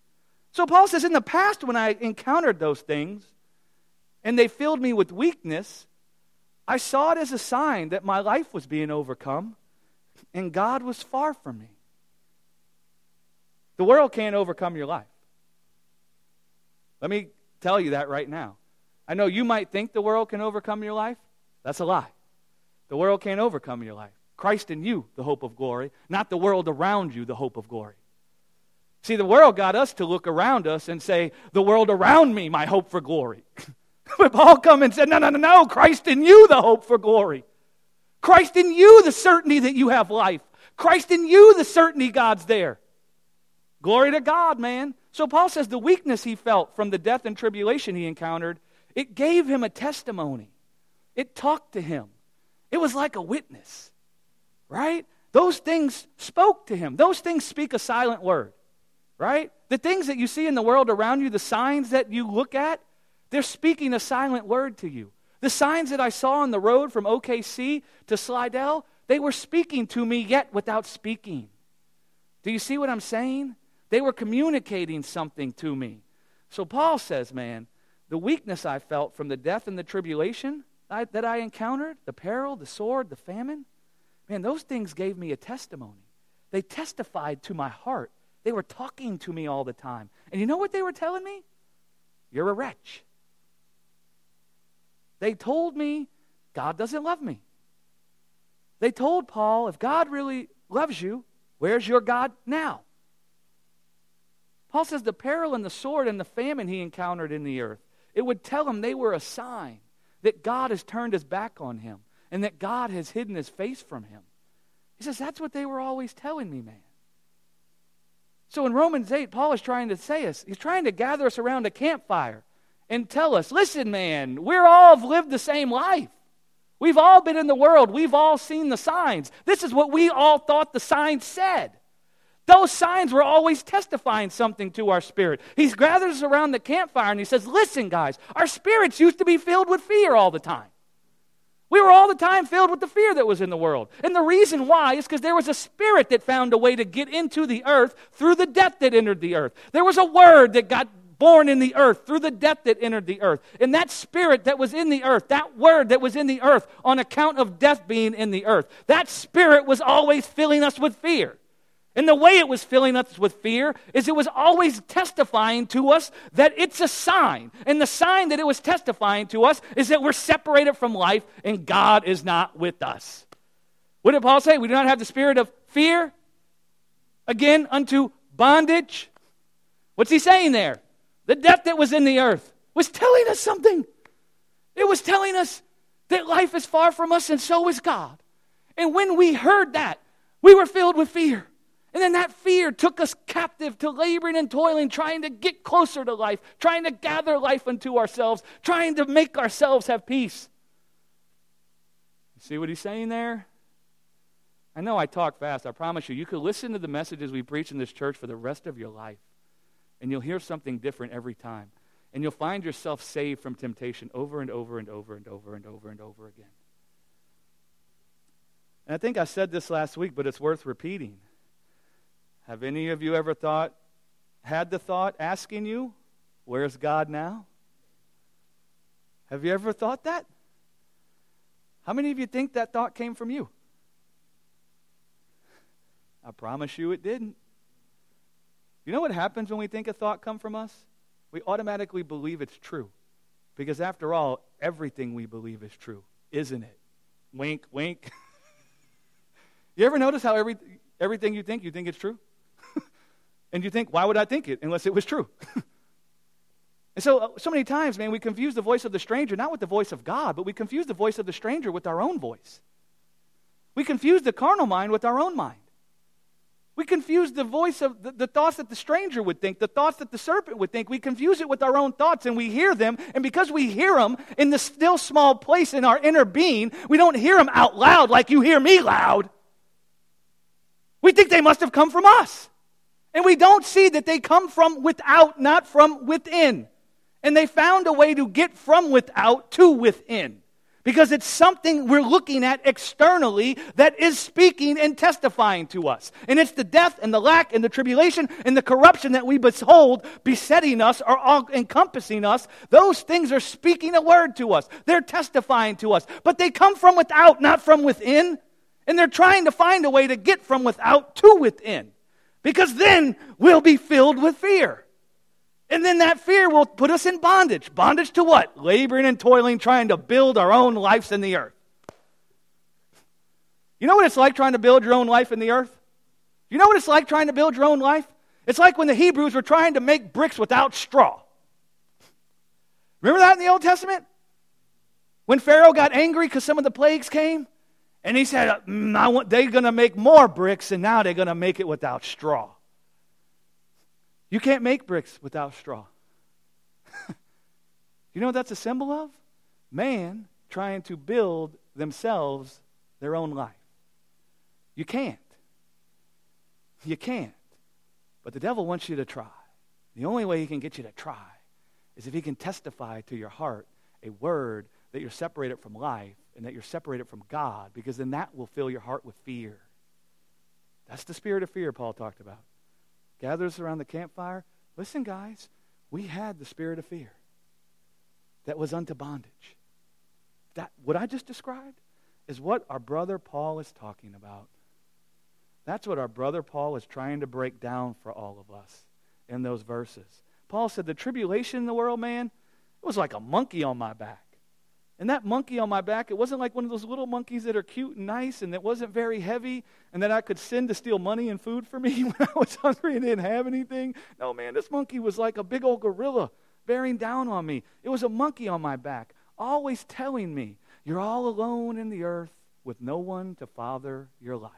So Paul says, in the past when I encountered those things and they filled me with weakness, I saw it as a sign that my life was being overcome and God was far from me. The world can't overcome your life. Let me tell you that right now. I know you might think the world can overcome your life. That's a lie. The world can't overcome your life. Christ in you, the hope of glory, not the world around you, the hope of glory. See, the world got us to look around us and say, the world around me, my hope for glory. But Paul come and said, no, no, no, no, Christ in you, the hope for glory. Christ in you, the certainty that you have life. Christ in you, the certainty God's there. Glory to God, man. So Paul says the weakness he felt from the death and tribulation he encountered, it gave him a testimony. It talked to him. It was like a witness, right? Those things spoke to him. Those things speak a silent word, right? The things that you see in the world around you, the signs that you look at, they're speaking a silent word to you. The signs that I saw on the road from O K C to Slidell, they were speaking to me yet without speaking. Do you see what I'm saying? They were communicating something to me. So Paul says, man, the weakness I felt from the death and the tribulation I, that I encountered, the peril, the sword, the famine, man, those things gave me a testimony. They testified to my heart. They were talking to me all the time. And you know what they were telling me? You're a wretch. They told me God doesn't love me. They told Paul, if God really loves you, where's your God now? Paul says the peril and the sword and the famine he encountered in the earth, it would tell him they were a sign that God has turned his back on him and that God has hidden his face from him. He says, that's what they were always telling me, man. So in Romans eight, Paul is trying to say us, he's trying to gather us around a campfire and tell us, listen, man, we're all have lived the same life. We've all been in the world. We've all seen the signs. This is what we all thought the signs said. Those signs were always testifying something to our spirit. He gathers us around the campfire and he says, listen, guys, our spirits used to be filled with fear all the time. We were all the time filled with the fear that was in the world. And the reason why is because there was a spirit that found a way to get into the earth through the death that entered the earth. There was a word that got born in the earth through the death that entered the earth. And that spirit that was in the earth, that word that was in the earth on account of death being in the earth, that spirit was always filling us with fear. And the way it was filling us with fear is it was always testifying to us that it's a sign. And the sign that it was testifying to us is that we're separated from life and God is not with us. What did Paul say? We do not have the spirit of fear, again, unto bondage. What's he saying there? The death that was in the earth was telling us something. It was telling us that life is far from us and so is God. And when we heard that, we were filled with fear. And then that fear took us captive to laboring and toiling, trying to get closer to life, trying to gather life unto ourselves, trying to make ourselves have peace. You see what he's saying there? I know I talk fast. I promise you, you could listen to the messages we preach in this church for the rest of your life, and you'll hear something different every time. And you'll find yourself saved from temptation over and over and over and over and over and over again. And I think I said this last week, but it's worth repeating. Have any of you ever thought, had the thought asking you, where's God now? Have you ever thought that? How many of you think that thought came from you? I promise you it didn't. You know what happens when we think a thought come from us? We automatically believe it's true. Because after all, everything we believe is true, isn't it? Wink, wink. You ever notice how every, everything you think, you think it's true? And you think, why would I think it unless it was true? And so, so many times, man, we confuse the voice of the stranger, not with the voice of God, but we confuse the voice of the stranger with our own voice. We confuse the carnal mind with our own mind. We confuse the voice of the, the thoughts that the stranger would think, the thoughts that the serpent would think. We confuse it with our own thoughts, and we hear them. And because we hear them in the still small place in our inner being, we don't hear them out loud like you hear me loud. We think they must have come from us. And we don't see that they come from without, not from within. And they found a way to get from without to within. Because it's something we're looking at externally that is speaking and testifying to us. And it's the death and the lack and the tribulation and the corruption that we behold besetting us or all encompassing us. Those things are speaking a word to us. They're testifying to us. But they come from without, not from within. And they're trying to find a way to get from without to within. Because then we'll be filled with fear. And then that fear will put us in bondage. Bondage to what? Laboring and toiling, trying to build our own lives in the earth. You know what it's like trying to build your own life in the earth? You know what it's like trying to build your own life? It's like when the Hebrews were trying to make bricks without straw. Remember that in the Old Testament? When Pharaoh got angry because some of the plagues came? And he said, mm, I want, they're going to make more bricks, and now they're going to make it without straw. You can't make bricks without straw. You know what that's a symbol of? Man trying to build themselves their own life. You can't. You can't. But the devil wants you to try. The only way he can get you to try is if he can testify to your heart a word that you're separated from life and that you're separated from God, because then that will fill your heart with fear. That's the spirit of fear Paul talked about. Gathers around the campfire. Listen, guys, we had the spirit of fear that was unto bondage. That what I just described is what our brother Paul is talking about. That's what our brother Paul is trying to break down for all of us in those verses. Paul said the tribulation in the world, man, it was like a monkey on my back. And that monkey on my back, it wasn't like one of those little monkeys that are cute and nice and that wasn't very heavy and that I could send to steal money and food for me when I was hungry and didn't have anything. No, man, this monkey was like a big old gorilla bearing down on me. It was a monkey on my back, always telling me, you're all alone in the earth with no one to father your life.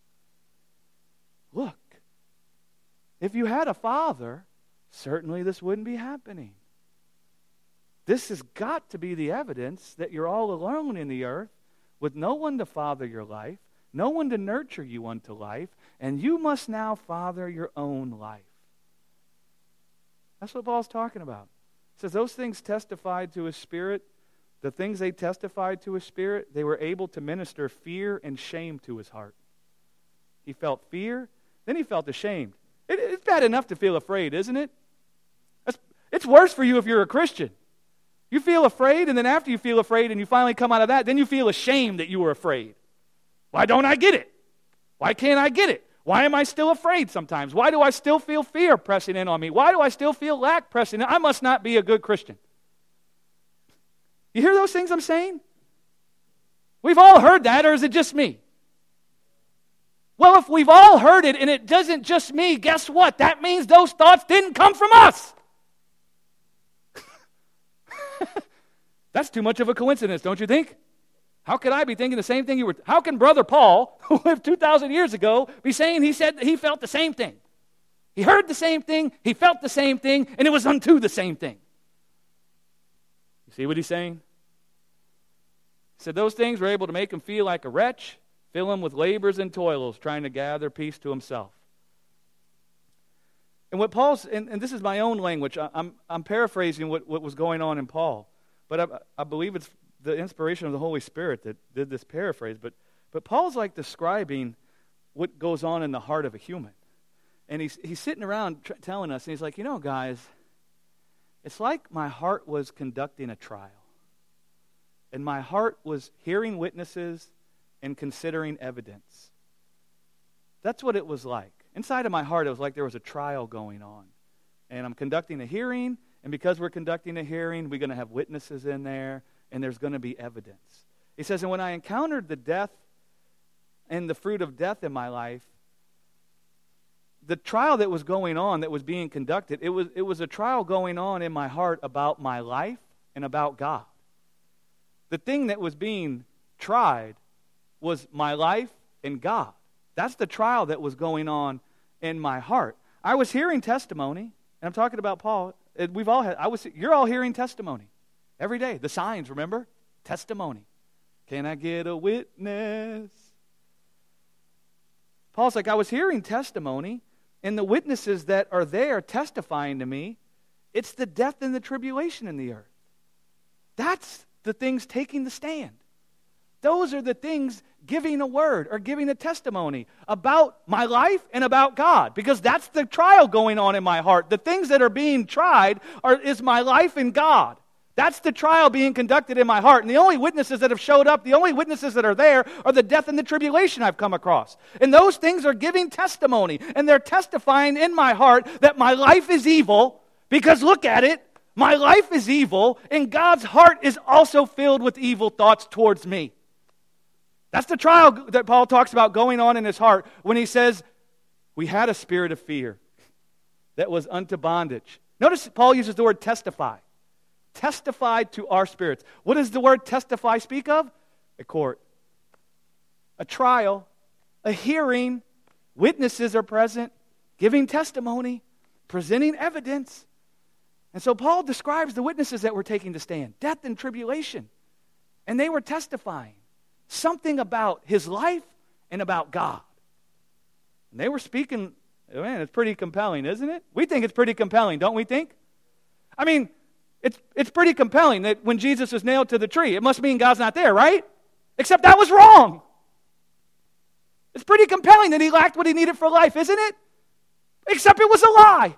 Look, if you had a father, certainly this wouldn't be happening. This has got to be the evidence that you're all alone in the earth with no one to father your life, no one to nurture you unto life, and you must now father your own life. That's what Paul's talking about. He says those things testified to his spirit. The things they testified to his spirit, they were able to minister fear and shame to his heart. He felt fear, then he felt ashamed. It, it's bad enough to feel afraid, isn't it? It's, it's worse for you if you're a Christian. You feel afraid, and then after you feel afraid and you finally come out of that, then you feel ashamed that you were afraid. Why don't I get it? Why can't I get it? Why am I still afraid sometimes? Why do I still feel fear pressing in on me? Why do I still feel lack pressing in? I must not be a good Christian. You hear those things I'm saying? We've all heard that, or is it just me? Well, if we've all heard it and it doesn't just me, guess what? That means those thoughts didn't come from us. That's too much of a coincidence, don't you think? How could I be thinking the same thing you were? How can Brother Paul, who lived two thousand years ago, be saying he said that he felt the same thing? He heard the same thing, he felt the same thing, and it was unto the same thing. You see what he's saying? He said those things were able to make him feel like a wretch, fill him with labors and toils, trying to gather peace to himself. And what Paul's, and, and this is my own language, I, I'm, I'm paraphrasing what, what was going on in Paul, but I, I believe it's the inspiration of the Holy Spirit that did this paraphrase. But, but Paul's like describing what goes on in the heart of a human. And he's, he's sitting around tr- telling us, and he's like, you know, guys, it's like my heart was conducting a trial. And my heart was hearing witnesses and considering evidence. That's what it was like. Inside of my heart, it was like there was a trial going on. And I'm conducting a hearing, and because we're conducting a hearing, we're going to have witnesses in there, and there's going to be evidence. He says, and when I encountered the death and the fruit of death in my life, the trial that was going on, that was being conducted, it was, it was a trial going on in my heart about my life and about God. The thing that was being tried was my life and God. That's the trial that was going on in my heart. I was hearing testimony, and I'm talking about Paul. We've all had. I was. You're all hearing testimony every day. The signs, remember, testimony. Can I get a witness? Paul's like, I was hearing testimony, and the witnesses that are there testifying to me, it's the death and the tribulation in the earth. That's the things taking the stand. Those are the things giving a word or giving a testimony about my life and about God, because that's the trial going on in my heart. The things that are being tried are is my life and God. That's the trial being conducted in my heart. And the only witnesses that have showed up, the only witnesses that are there are the death and the tribulation I've come across. And those things are giving testimony, and they're testifying in my heart that my life is evil, because look at it, my life is evil, and God's heart is also filled with evil thoughts towards me. That's the trial that Paul talks about going on in his heart when he says, we had a spirit of fear that was unto bondage. Notice Paul uses the word testify. Testify to our spirits. What does the word testify speak of? A court, a trial, a hearing. Witnesses are present, giving testimony, presenting evidence. And so Paul describes the witnesses that were taking the stand, death and tribulation. And they were testifying something about his life and about God. And they were speaking, man, it's pretty compelling, isn't it? We think it's pretty compelling, don't we think? I mean, it's it's pretty compelling that when Jesus was nailed to the tree, it must mean God's not there, right? Except that was wrong. It's pretty compelling that he lacked what he needed for life, isn't it? Except it was a lie.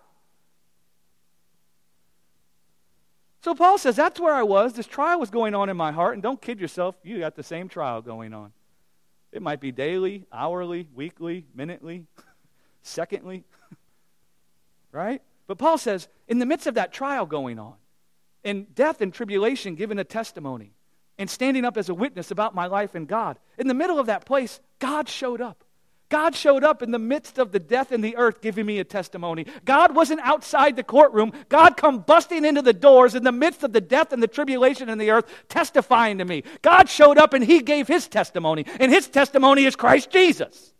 So Paul says, that's where I was. This trial was going on in my heart. And don't kid yourself, you got the same trial going on. It might be daily, hourly, weekly, minutely, secondly. Right? But Paul says, in the midst of that trial going on, in death and tribulation, giving a testimony, and standing up as a witness about my life and God, in the middle of that place, God showed up. God showed up in the midst of the death and the earth, giving me a testimony. God wasn't outside the courtroom. God come busting into the doors in the midst of the death and the tribulation in the earth, testifying to me. God showed up and he gave his testimony, and his testimony is Christ Jesus.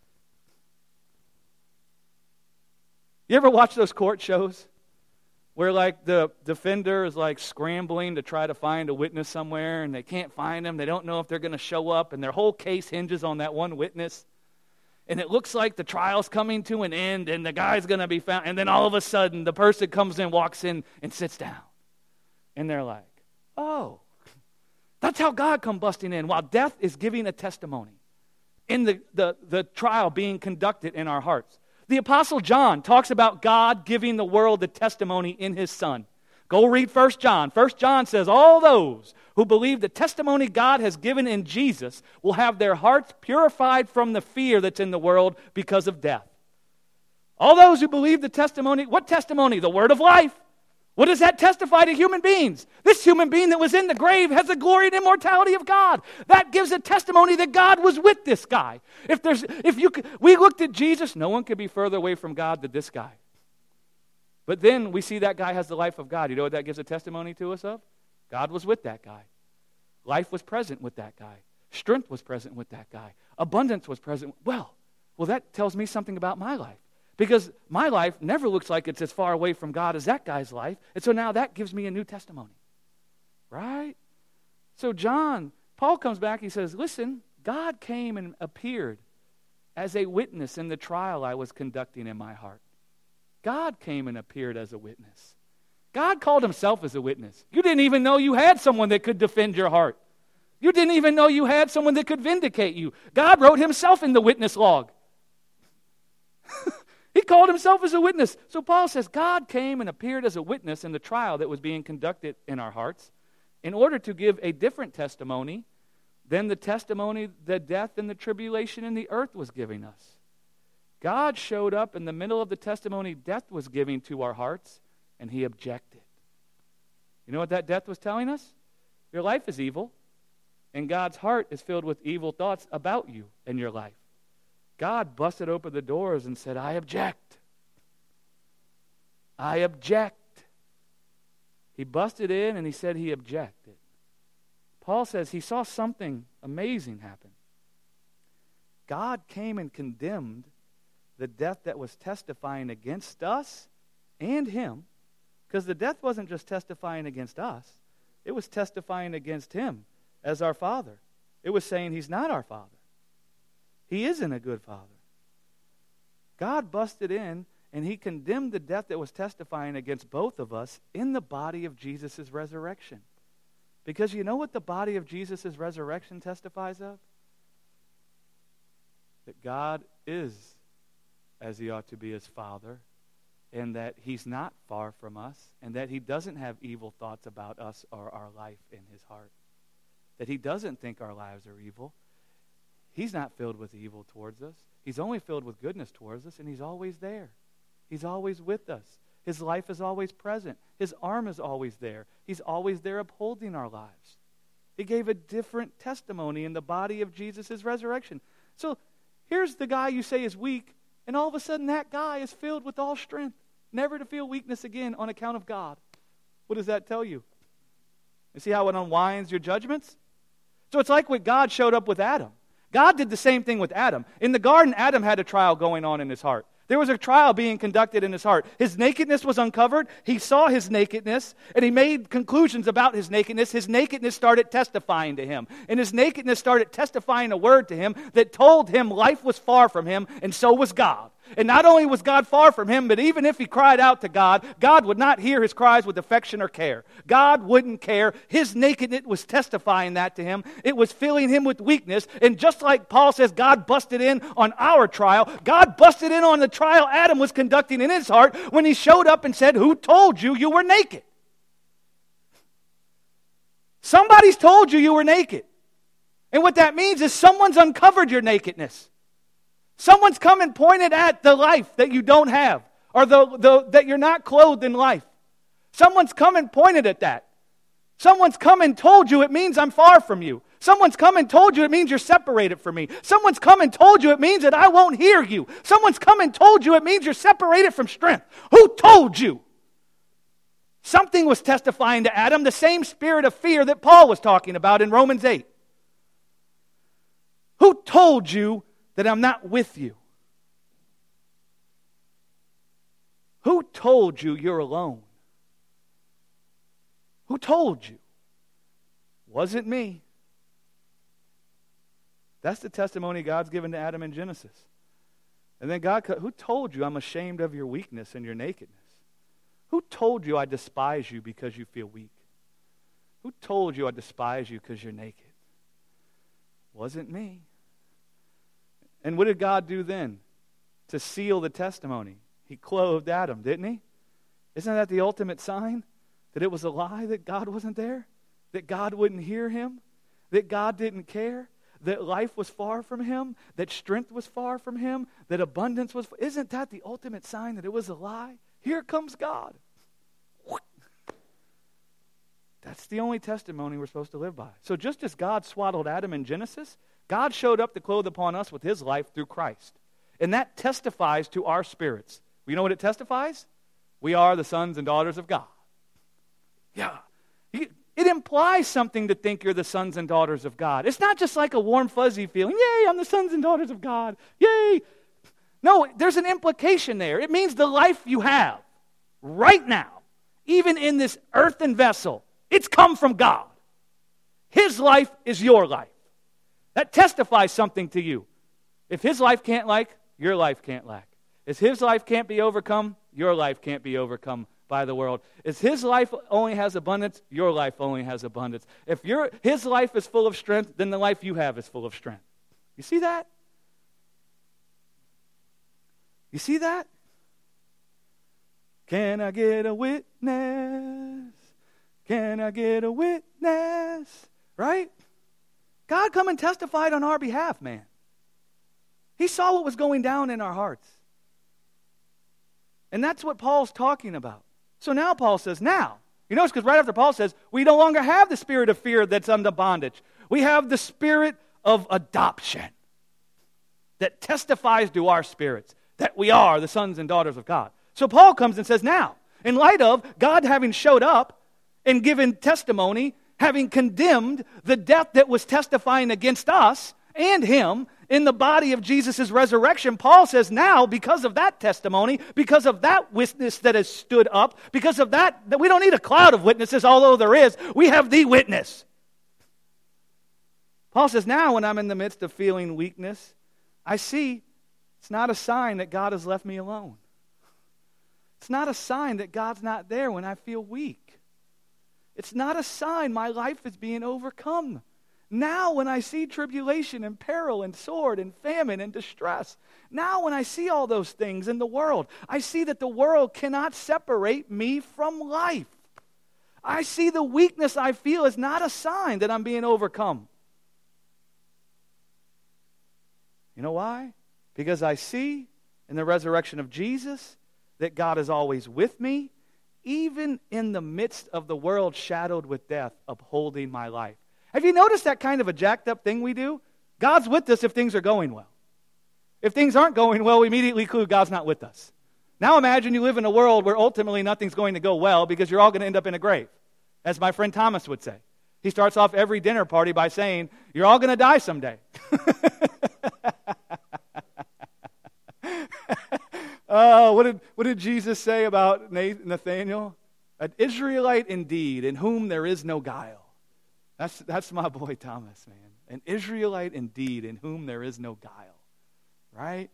You ever watch those court shows where like the defender is like scrambling to try to find a witness somewhere, and they can't find him. They don't know if they're going to show up, and their whole case hinges on that one witness. And it looks like the trial's coming to an end, and the guy's going to be found. And then all of a sudden, the person comes in, walks in, and sits down. And they're like, oh, that's how God come busting in, while death is giving a testimony in the, the, the trial being conducted in our hearts. The Apostle John talks about God giving the world the testimony in his Son. Go read First John. First John says, all those who believe the testimony God has given in Jesus will have their hearts purified from the fear that's in the world because of death. All those who believe the testimony, what testimony? The word of life. What does that testify to human beings? This human being that was in the grave has the glory and immortality of God. That gives a testimony that God was with this guy. If there's, if you, we looked at Jesus, no one could be further away from God than this guy. But then we see that guy has the life of God. You know what that gives a testimony to us of? God was with that guy. Life was present with that guy. Strength was present with that guy. Abundance was present. Well, well, that tells me something about my life. Because my life never looks like it's as far away from God as that guy's life. And so now that gives me a new testimony. Right? So John, Paul comes back, he says, listen, God came and appeared as a witness in the trial I was conducting in my heart. God came and appeared as a witness. God called himself as a witness. You didn't even know you had someone that could defend your heart. You didn't even know you had someone that could vindicate you. God wrote himself in the witness log. He called himself as a witness. So Paul says God came and appeared as a witness in the trial that was being conducted in our hearts in order to give a different testimony than the testimony the death and the tribulation in the earth was giving us. God showed up in the middle of the testimony death was giving to our hearts, and he objected. You know what that death was telling us? Your life is evil, and God's heart is filled with evil thoughts about you and your life. God busted open the doors and said, I object. I object. He busted in and he said he objected. Paul says he saw something amazing happen. God came and condemned the death that was testifying against us and him, because the death wasn't just testifying against us, it was testifying against him as our father. It was saying he's not our father. He isn't a good father. God busted in and he condemned the death that was testifying against both of us in the body of Jesus' resurrection. Because you know what the body of Jesus' resurrection testifies of? That God is as he ought to be as Father, and that he's not far from us, and that he doesn't have evil thoughts about us or our life in his heart. That he doesn't think our lives are evil. He's not filled with evil towards us. He's only filled with goodness towards us, and he's always there. He's always with us. His life is always present. His arm is always there. He's always there upholding our lives. He gave a different testimony in the body of Jesus' resurrection. So here's the guy you say is weak, and all of a sudden that guy is filled with all strength, never to feel weakness again on account of God. What does that tell you? You see how it unwinds your judgments? So it's like when God showed up with Adam. God did the same thing with Adam. In the garden, Adam had a trial going on in his heart. There was a trial being conducted in his heart. His nakedness was uncovered. He saw his nakedness, and he made conclusions about his nakedness. His nakedness started testifying to him. And his nakedness started testifying a word to him that told him life was far from him, and so was God. And not only was God far from him, but even if he cried out to God, God would not hear his cries with affection or care. God wouldn't care. His nakedness was testifying that to him. It was filling him with weakness. And just like Paul says God busted in on our trial, God busted in on the trial Adam was conducting in his heart when he showed up and said, "Who told you you were naked?" Somebody's told you you were naked. And what that means is someone's uncovered your nakedness. Someone's come and pointed at the life that you don't have, or the, the, that you're not clothed in life. Someone's come and pointed at that. Someone's come and told you it means I'm far from you. Someone's come and told you it means you're separated from me. Someone's come and told you it means that I won't hear you. Someone's come and told you it means you're separated from strength. Who told you? Something was testifying to Adam, the same spirit of fear that Paul was talking about in Romans eight. Who told you that I'm not with you? Who told you you're alone? Who told you? Wasn't me. That's the testimony God's given to Adam in Genesis. And then God, who told you I'm ashamed of your weakness and your nakedness? Who told you I despise you because you feel weak? Who told you I despise you because you're naked? Wasn't me. And what did God do then to seal the testimony? He clothed Adam, didn't he? Isn't that the ultimate sign that it was a lie, that God wasn't there? That God wouldn't hear him? That God didn't care? That life was far from him? That strength was far from him? That abundance was... Isn't that the ultimate sign that it was a lie? Here comes God. That's the only testimony we're supposed to live by. So just as God swaddled Adam in Genesis, God showed up to clothe upon us with his life through Christ. And that testifies to our spirits. You know what it testifies? We are the sons and daughters of God. Yeah. It implies something to think you're the sons and daughters of God. It's not just like a warm, fuzzy feeling. Yay, I'm the sons and daughters of God. Yay. No, there's an implication there. It means the life you have right now, even in this earthen vessel, it's come from God. His life is your life. That testifies something to you. If his life can't lack, your life can't lack. If his life can't be overcome, your life can't be overcome by the world. If his life only has abundance, your life only has abundance. If your his life is full of strength, then the life you have is full of strength. You see that? You see that? Can I get a witness? Can I get a witness? Right? God come and testified on our behalf, man. He saw what was going down in our hearts. And that's what Paul's talking about. So now Paul says, now, you notice because right after Paul says, we no longer have the spirit of fear that's under bondage. We have the spirit of adoption that testifies to our spirits that we are the sons and daughters of God. So Paul comes and says, now, in light of God having showed up and given testimony, having condemned the death that was testifying against us and him in the body of Jesus' resurrection, Paul says now, because of that testimony, because of that witness that has stood up, because of that, that we don't need a cloud of witnesses, although there is, we have the witness. Paul says, now when I'm in the midst of feeling weakness, I see it's not a sign that God has left me alone. It's not a sign that God's not there when I feel weak. It's not a sign my life is being overcome. Now when I see tribulation and peril and sword and famine and distress, now when I see all those things in the world, I see that the world cannot separate me from life. I see the weakness I feel is not a sign that I'm being overcome. You know why? Because I see in the resurrection of Jesus that God is always with me, even in the midst of the world shadowed with death, upholding my life. Have you noticed that kind of a jacked up thing we do? God's with us if things are going well. If things aren't going well, we immediately conclude God's not with us. Now imagine you live in a world where ultimately nothing's going to go well because you're all going to end up in a grave, as my friend Thomas would say. He starts off every dinner party by saying, you're all going to die someday. Oh, what did, what did Jesus say about Nathaniel? An Israelite indeed, in whom there is no guile. That's, that's my boy Thomas, man. An Israelite indeed, in whom there is no guile. Right?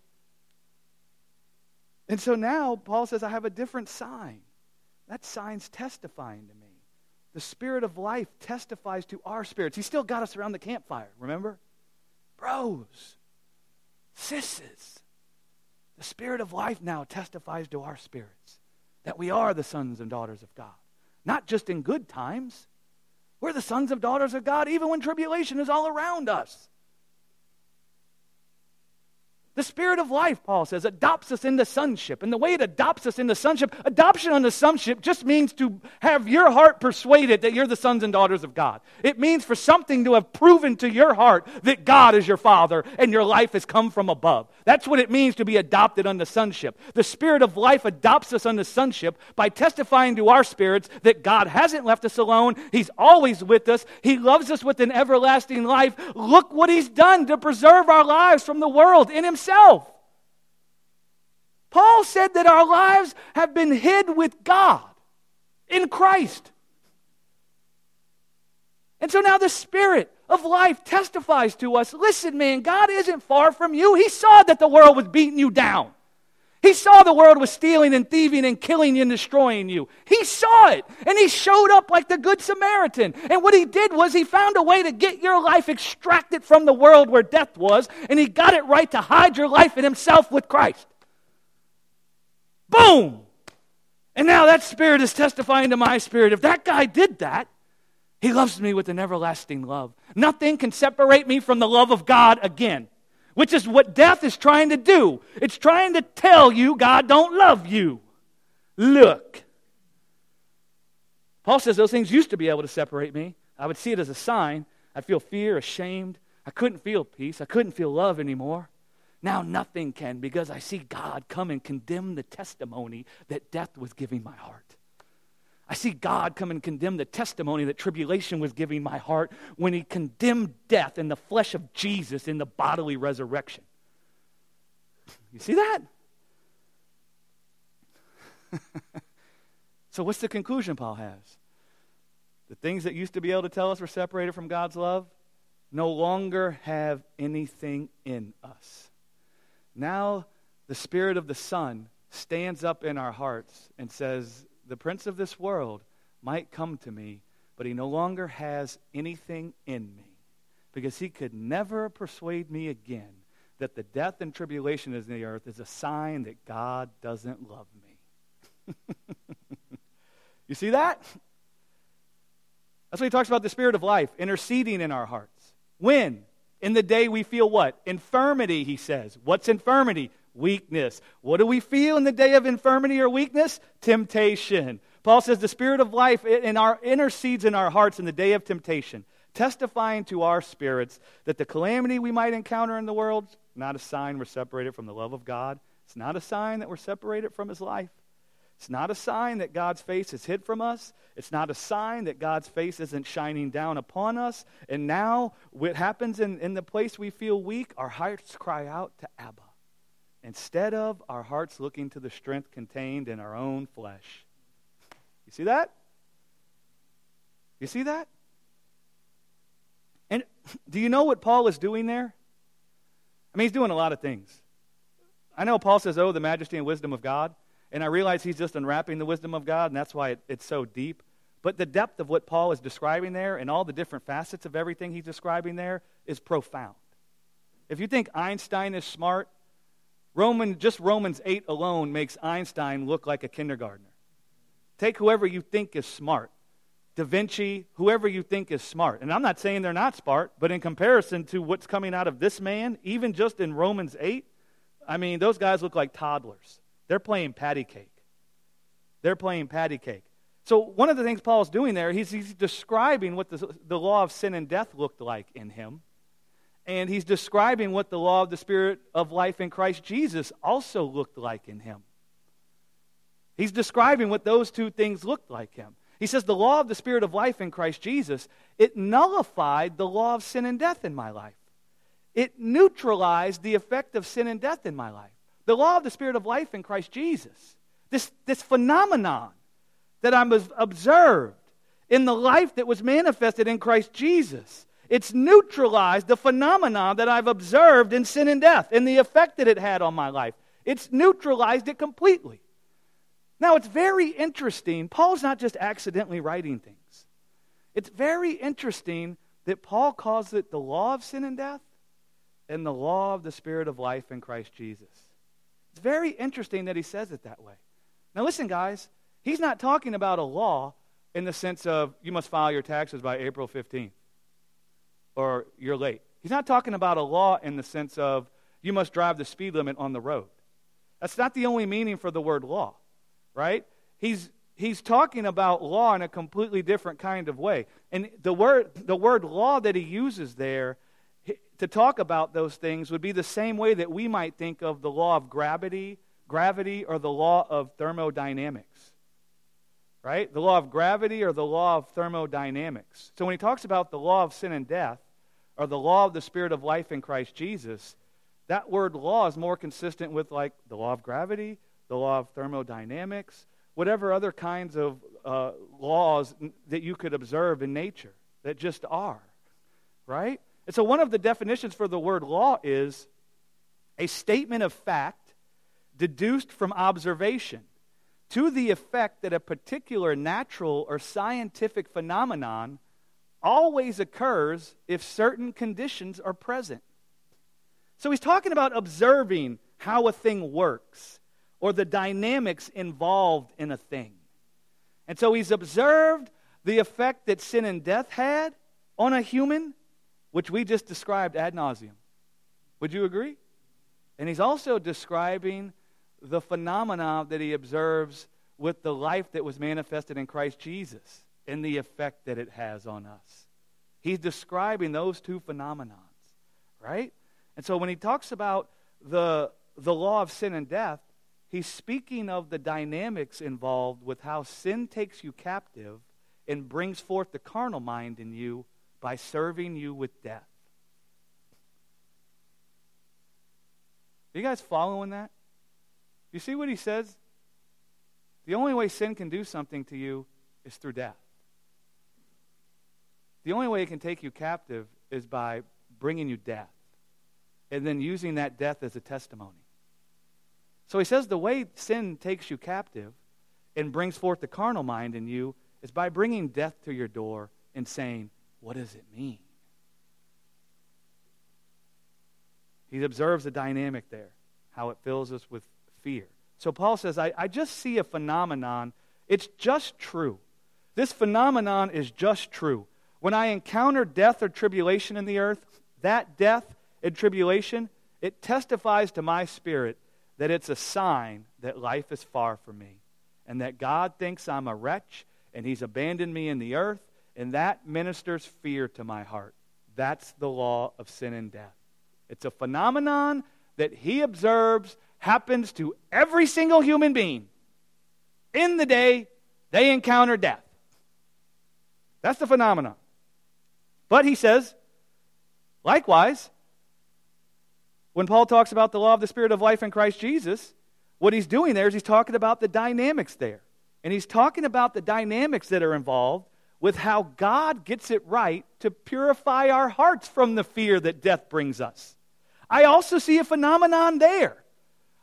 And so now, Paul says, I have a different sign. That sign's testifying to me. The Spirit of life testifies to our spirits. He still got us around the campfire, remember? Bros, sisses. The Spirit of life now testifies to our spirits that we are the sons and daughters of God. Not just in good times. We're the sons and daughters of God even when tribulation is all around us. The Spirit of life, Paul says, adopts us into sonship. And the way it adopts us into sonship, adoption into sonship just means to have your heart persuaded that you're the sons and daughters of God. It means for something to have proven to your heart that God is your Father and your life has come from above. That's what it means to be adopted unto sonship. The Spirit of life adopts us unto sonship by testifying to our spirits that God hasn't left us alone. He's always with us. He loves us with an everlasting life. Look what He's done to preserve our lives from the world in Himself. Paul said that our lives have been hid with God in Christ. And so now the Spirit of life testifies to us, listen, man, God isn't far from you. He saw that the world was beating you down. He saw the world was stealing and thieving and killing you and destroying you. He saw it, and He showed up like the Good Samaritan. And what He did was He found a way to get your life extracted from the world where death was, and He got it right to hide your life in Himself with Christ. Boom! And now that Spirit is testifying to my spirit. If that guy did that, he loves me with an everlasting love. Nothing can separate me from the love of God again. Which is what death is trying to do. It's trying to tell you God don't love you. Look. Paul says those things used to be able to separate me. I would see it as a sign. I'd feel fear, ashamed. I couldn't feel peace. I couldn't feel love anymore. Now nothing can, because I see God come and condemn the testimony that death was giving my heart. I see God come and condemn the testimony that tribulation was giving my heart when He condemned death in the flesh of Jesus in the bodily resurrection. You see that? So what's the conclusion Paul has? The things that used to be able to tell us we're separated from God's love no longer have anything in us. Now the Spirit of the Son stands up in our hearts and says, the prince of this world might come to me, but he no longer has anything in me, because he could never persuade me again that the death and tribulation of the earth is a sign that God doesn't love me. You see that? That's what he talks about, the Spirit of life, interceding in our hearts. When? In the day we feel what? Infirmity, he says. What's infirmity? Weakness. What do we feel in the day of infirmity or weakness? Temptation. Paul says the Spirit of life in our intercedes in our hearts in the day of temptation, testifying to our spirits that the calamity we might encounter in the world is not a sign we're separated from the love of God. It's not a sign that we're separated from His life. It's not a sign that God's face is hid from us. It's not a sign that God's face isn't shining down upon us. And now what happens in, in the place we feel weak, our hearts cry out to Abba, instead of our hearts looking to the strength contained in our own flesh. You see that? You see that? And do you know what Paul is doing there? I mean, he's doing a lot of things. I know Paul says, oh, the majesty and wisdom of God. And I realize he's just unwrapping the wisdom of God, and that's why it, it's so deep. But the depth of what Paul is describing there and all the different facets of everything he's describing there is profound. If you think Einstein is smart, Roman, just Romans eight alone makes Einstein look like a kindergartner. Take whoever you think is smart. Da Vinci, whoever you think is smart. And I'm not saying they're not smart, but in comparison to what's coming out of this man, even just in Romans eight, I mean, those guys look like toddlers. They're playing patty cake. They're playing patty cake. So one of the things Paul's doing there, he's, he's describing what the, the law of sin and death looked like in him. And he's describing what the law of the Spirit of life in Christ Jesus also looked like in him. He's describing what those two things looked like him. He says the law of the Spirit of life in Christ Jesus, it nullified the law of sin and death in my life. It neutralized the effect of sin and death in my life. The law of the Spirit of life in Christ Jesus, this, this phenomenon that I was observed in the life that was manifested in Christ Jesus, it's neutralized the phenomenon that I've observed in sin and death and the effect that it had on my life. It's neutralized it completely. Now, it's very interesting. Paul's not just accidentally writing things. It's very interesting that Paul calls it the law of sin and death and the law of the Spirit of life in Christ Jesus. It's very interesting that he says it that way. Now, listen, guys. He's not talking about a law in the sense of you must file your taxes by April fifteenth or you're late. He's not talking about a law in the sense of you must drive the speed limit on the road. That's not the only meaning for the word law. Right? He's he's talking about law in a completely different kind of way. And the word the word law that he uses there to talk about those things would be the same way that we might think of the law of gravity, gravity or the law of thermodynamics. Right? The law of gravity or the law of thermodynamics. So when he talks about the law of sin and death or the law of the Spirit of life in Christ Jesus, that word law is more consistent with like the law of gravity, the law of thermodynamics, whatever other kinds of uh, laws that you could observe in nature that just are, right? And so one of the definitions for the word law is a statement of fact deduced from observation to the effect that a particular natural or scientific phenomenon always occurs if certain conditions are present. So he's talking about observing how a thing works, or the dynamics involved in a thing. And so he's observed the effect that sin and death had on a human, which we just described ad nauseum. Would you agree? And he's also describing the phenomena that he observes with the life that was manifested in Christ Jesus and the effect that it has on us. He's describing those two phenomenons, right? And so when he talks about the, the law of sin and death, he's speaking of the dynamics involved with how sin takes you captive and brings forth the carnal mind in you by serving you with death. Are you guys following that? You see what he says? The only way sin can do something to you is through death. The only way it can take you captive is by bringing you death and then using that death as a testimony. So he says the way sin takes you captive and brings forth the carnal mind in you is by bringing death to your door and saying, what does it mean? He observes the dynamic there, how it fills us with fear. So Paul says, I, I just see a phenomenon. It's just true. This phenomenon is just true. When I encounter death or tribulation in the earth, that death and tribulation, it testifies to my spirit that it's a sign that life is far from me and that God thinks I'm a wretch and He's abandoned me in the earth, and that ministers fear to my heart. That's the law of sin and death. It's a phenomenon that He observes happens to every single human being in the day they encounter death. That's the phenomenon. But he says, likewise, when Paul talks about the law of the Spirit of life in Christ Jesus, what he's doing there is he's talking about the dynamics there. And he's talking about the dynamics that are involved with how God gets it right to purify our hearts from the fear that death brings us. I also see a phenomenon there.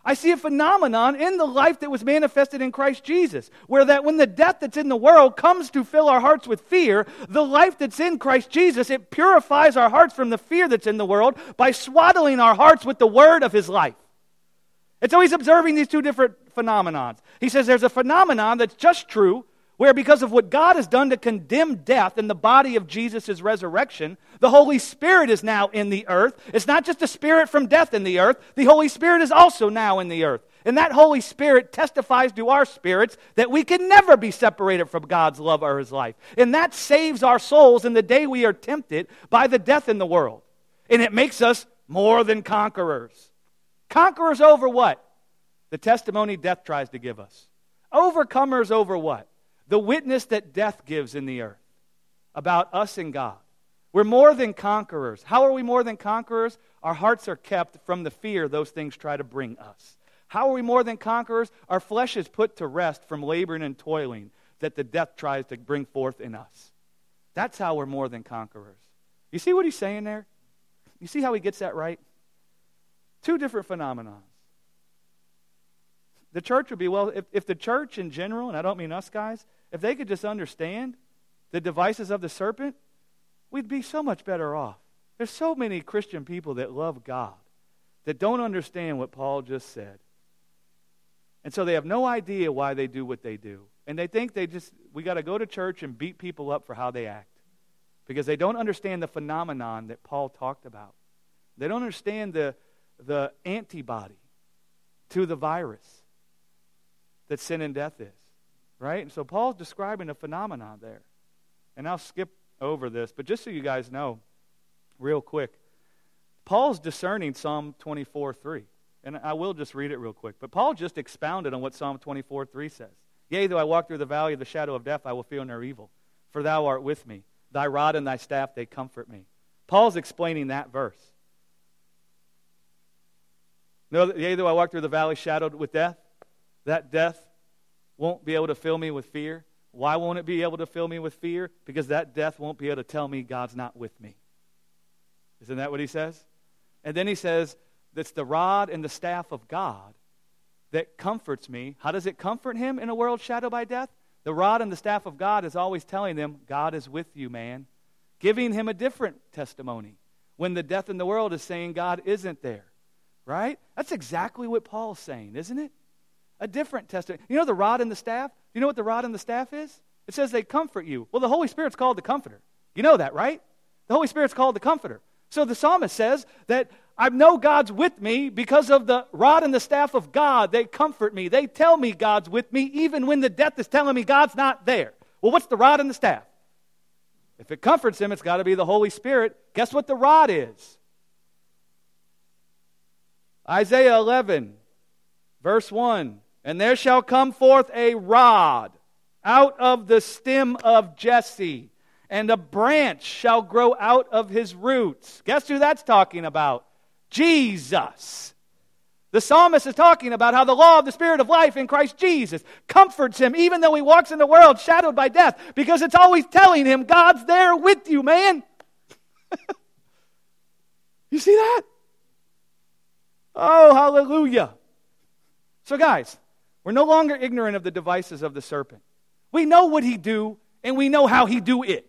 I see a phenomenon in the life that was manifested in Christ Jesus, where that when the death that's in the world comes to fill our hearts with fear, the life that's in Christ Jesus, it purifies our hearts from the fear that's in the world by swaddling our hearts with the word of his life. And so he's observing these two different phenomenons. He says there's a phenomenon that's just true, where because of what God has done to condemn death in the body of Jesus' resurrection, the Holy Spirit is now in the earth. It's not just a spirit from death in the earth. The Holy Spirit is also now in the earth. And that Holy Spirit testifies to our spirits that we can never be separated from God's love or his life. And that saves our souls in the day we are tempted by the death in the world. And it makes us more than conquerors. Conquerors over what? The testimony death tries to give us. Overcomers over what? The witness that death gives in the earth about us and God. We're more than conquerors. How are we more than conquerors? Our hearts are kept from the fear those things try to bring us. How are we more than conquerors? Our flesh is put to rest from laboring and toiling that the death tries to bring forth in us. That's how we're more than conquerors. You see what he's saying there? You see how he gets that right? Two different phenomena. The church would be, well, if, if the church in general, and I don't mean us guys, if they could just understand the devices of the serpent, we'd be so much better off. There's so many Christian people that love God that don't understand what Paul just said. And so they have no idea why they do what they do. And they think they just, we got to go to church and beat people up for how they act. Because they don't understand the phenomenon that Paul talked about. They don't understand the, the antibody to the virus that sin and death is. Right? And so Paul's describing a phenomenon there. And I'll skip over this, but just so you guys know, real quick, Paul's discerning Psalm twenty-four three. And I will just read it real quick. But Paul just expounded on what Psalm twenty-four three says. Yea, though I walk through the valley of the shadow of death, I will fear no evil. For thou art with me. Thy rod and thy staff, they comfort me. Paul's explaining that verse. No, yea, though I walk through the valley shadowed with death, that death won't be able to fill me with fear. Why won't it be able to fill me with fear? Because that death won't be able to tell me God's not with me. Isn't that what he says? And then he says, that's the rod and the staff of God that comforts me. How does it comfort him in a world shadowed by death? The rod and the staff of God is always telling them, God is with you, man. Giving him a different testimony when the death in the world is saying God isn't there. Right? That's exactly what Paul's saying, isn't it? A different testimony. You know the rod and the staff? You know what the rod and the staff is? It says they comfort you. Well, the Holy Spirit's called the Comforter. You know that, right? The Holy Spirit's called the Comforter. So the psalmist says that I know God's with me because of the rod and the staff of God. They comfort me. They tell me God's with me even when the death is telling me God's not there. Well, what's the rod and the staff? If it comforts him, it's got to be the Holy Spirit. Guess what the rod is? Isaiah eleven, verse one. And there shall come forth a rod out of the stem of Jesse, and a branch shall grow out of his roots. Guess who that's talking about? Jesus. The psalmist is talking about how the law of the Spirit of life in Christ Jesus comforts him even though he walks in the world shadowed by death, because it's always telling him God's there with you, man. You see that? Oh, hallelujah. So guys, we're no longer ignorant of the devices of the serpent. We know what he do, and we know how he do it.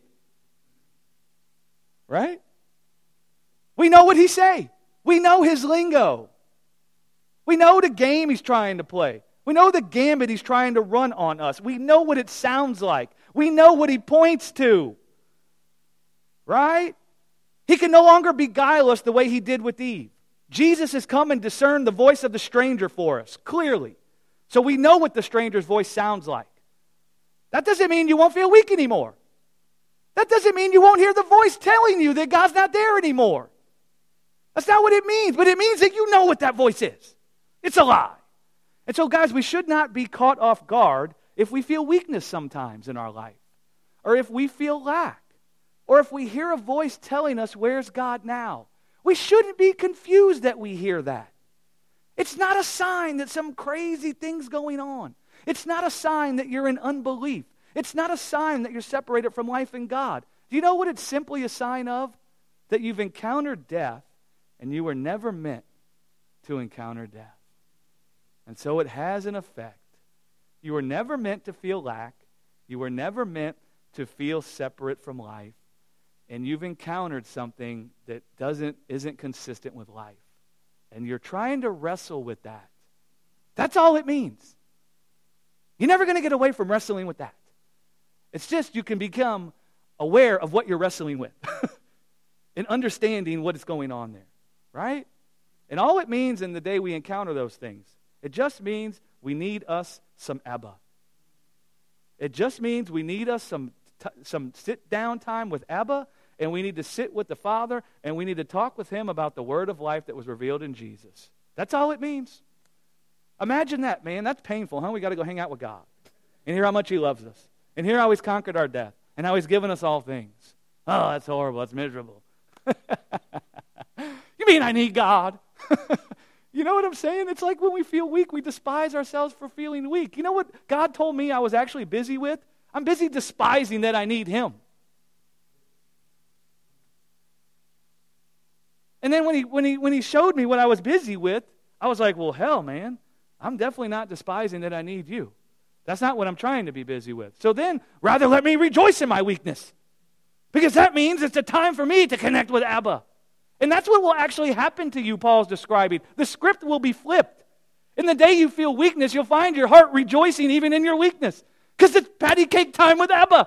Right? We know what he say. We know his lingo. We know the game he's trying to play. We know the gambit he's trying to run on us. We know what it sounds like. We know what he points to. Right? He can no longer beguile us the way he did with Eve. Jesus has come and discerned the voice of the stranger for us, clearly. So we know what the stranger's voice sounds like. That doesn't mean you won't feel weak anymore. That doesn't mean you won't hear the voice telling you that God's not there anymore. That's not what it means, but it means that you know what that voice is. It's a lie. And so, guys, we should not be caught off guard if we feel weakness sometimes in our life, or if we feel lack, or if we hear a voice telling us, where's God now? We shouldn't be confused that we hear that. It's not a sign that some crazy thing's going on. It's not a sign that you're in unbelief. It's not a sign that you're separated from life in God. Do you know what it's simply a sign of? That you've encountered death and you were never meant to encounter death. And so it has an effect. You were never meant to feel lack. You were never meant to feel separate from life. And you've encountered something that doesn't isn't consistent with life. And you're trying to wrestle with that. That's all it means. You're never going to get away from wrestling with that. It's just you can become aware of what you're wrestling with and understanding what is going on there, right? And all it means in the day we encounter those things, it just means we need us some Abba. It just means we need us some t- some sit-down time with Abba, and we need to sit with the Father, and we need to talk with Him about the word of life that was revealed in Jesus. That's all it means. Imagine that, man. That's painful, huh? We got to go hang out with God and hear how much He loves us and hear how He's conquered our death and how He's given us all things. Oh, that's horrible. That's miserable. You mean I need God? You know what I'm saying? It's like when we feel weak, we despise ourselves for feeling weak. You know what God told me I was actually busy with? I'm busy despising that I need Him. And then when he, when he, when he showed me what I was busy with, I was like, well, hell, man, I'm definitely not despising that I need you. That's not what I'm trying to be busy with. So then, rather let me rejoice in my weakness. Because that means it's a time for me to connect with Abba. And that's what will actually happen to you, Paul's describing. The script will be flipped. In the day you feel weakness, you'll find your heart rejoicing even in your weakness. Because it's patty cake time with Abba.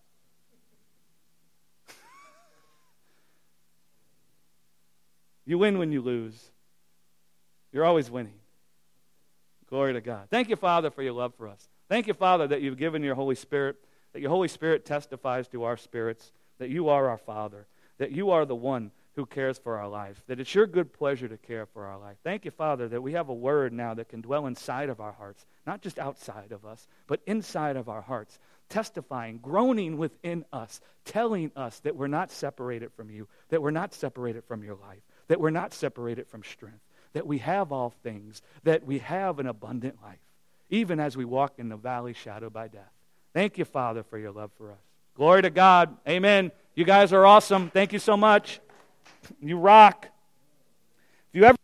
You win when you lose. You're always winning. Glory to God. Thank you, Father, for your love for us. Thank you, Father, that you've given your Holy Spirit, that your Holy Spirit testifies to our spirits, that you are our Father, that you are the one who cares for our life, that it's your good pleasure to care for our life. Thank you, Father, that we have a word now that can dwell inside of our hearts, not just outside of us, but inside of our hearts, testifying, groaning within us, telling us that we're not separated from you, that we're not separated from your life, that we're not separated from strength, that we have all things, that we have an abundant life, even as we walk in the valley shadowed by death. Thank you, Father, for your love for us. Glory to God. Amen. You guys are awesome. Thank you so much. You rock. If you ever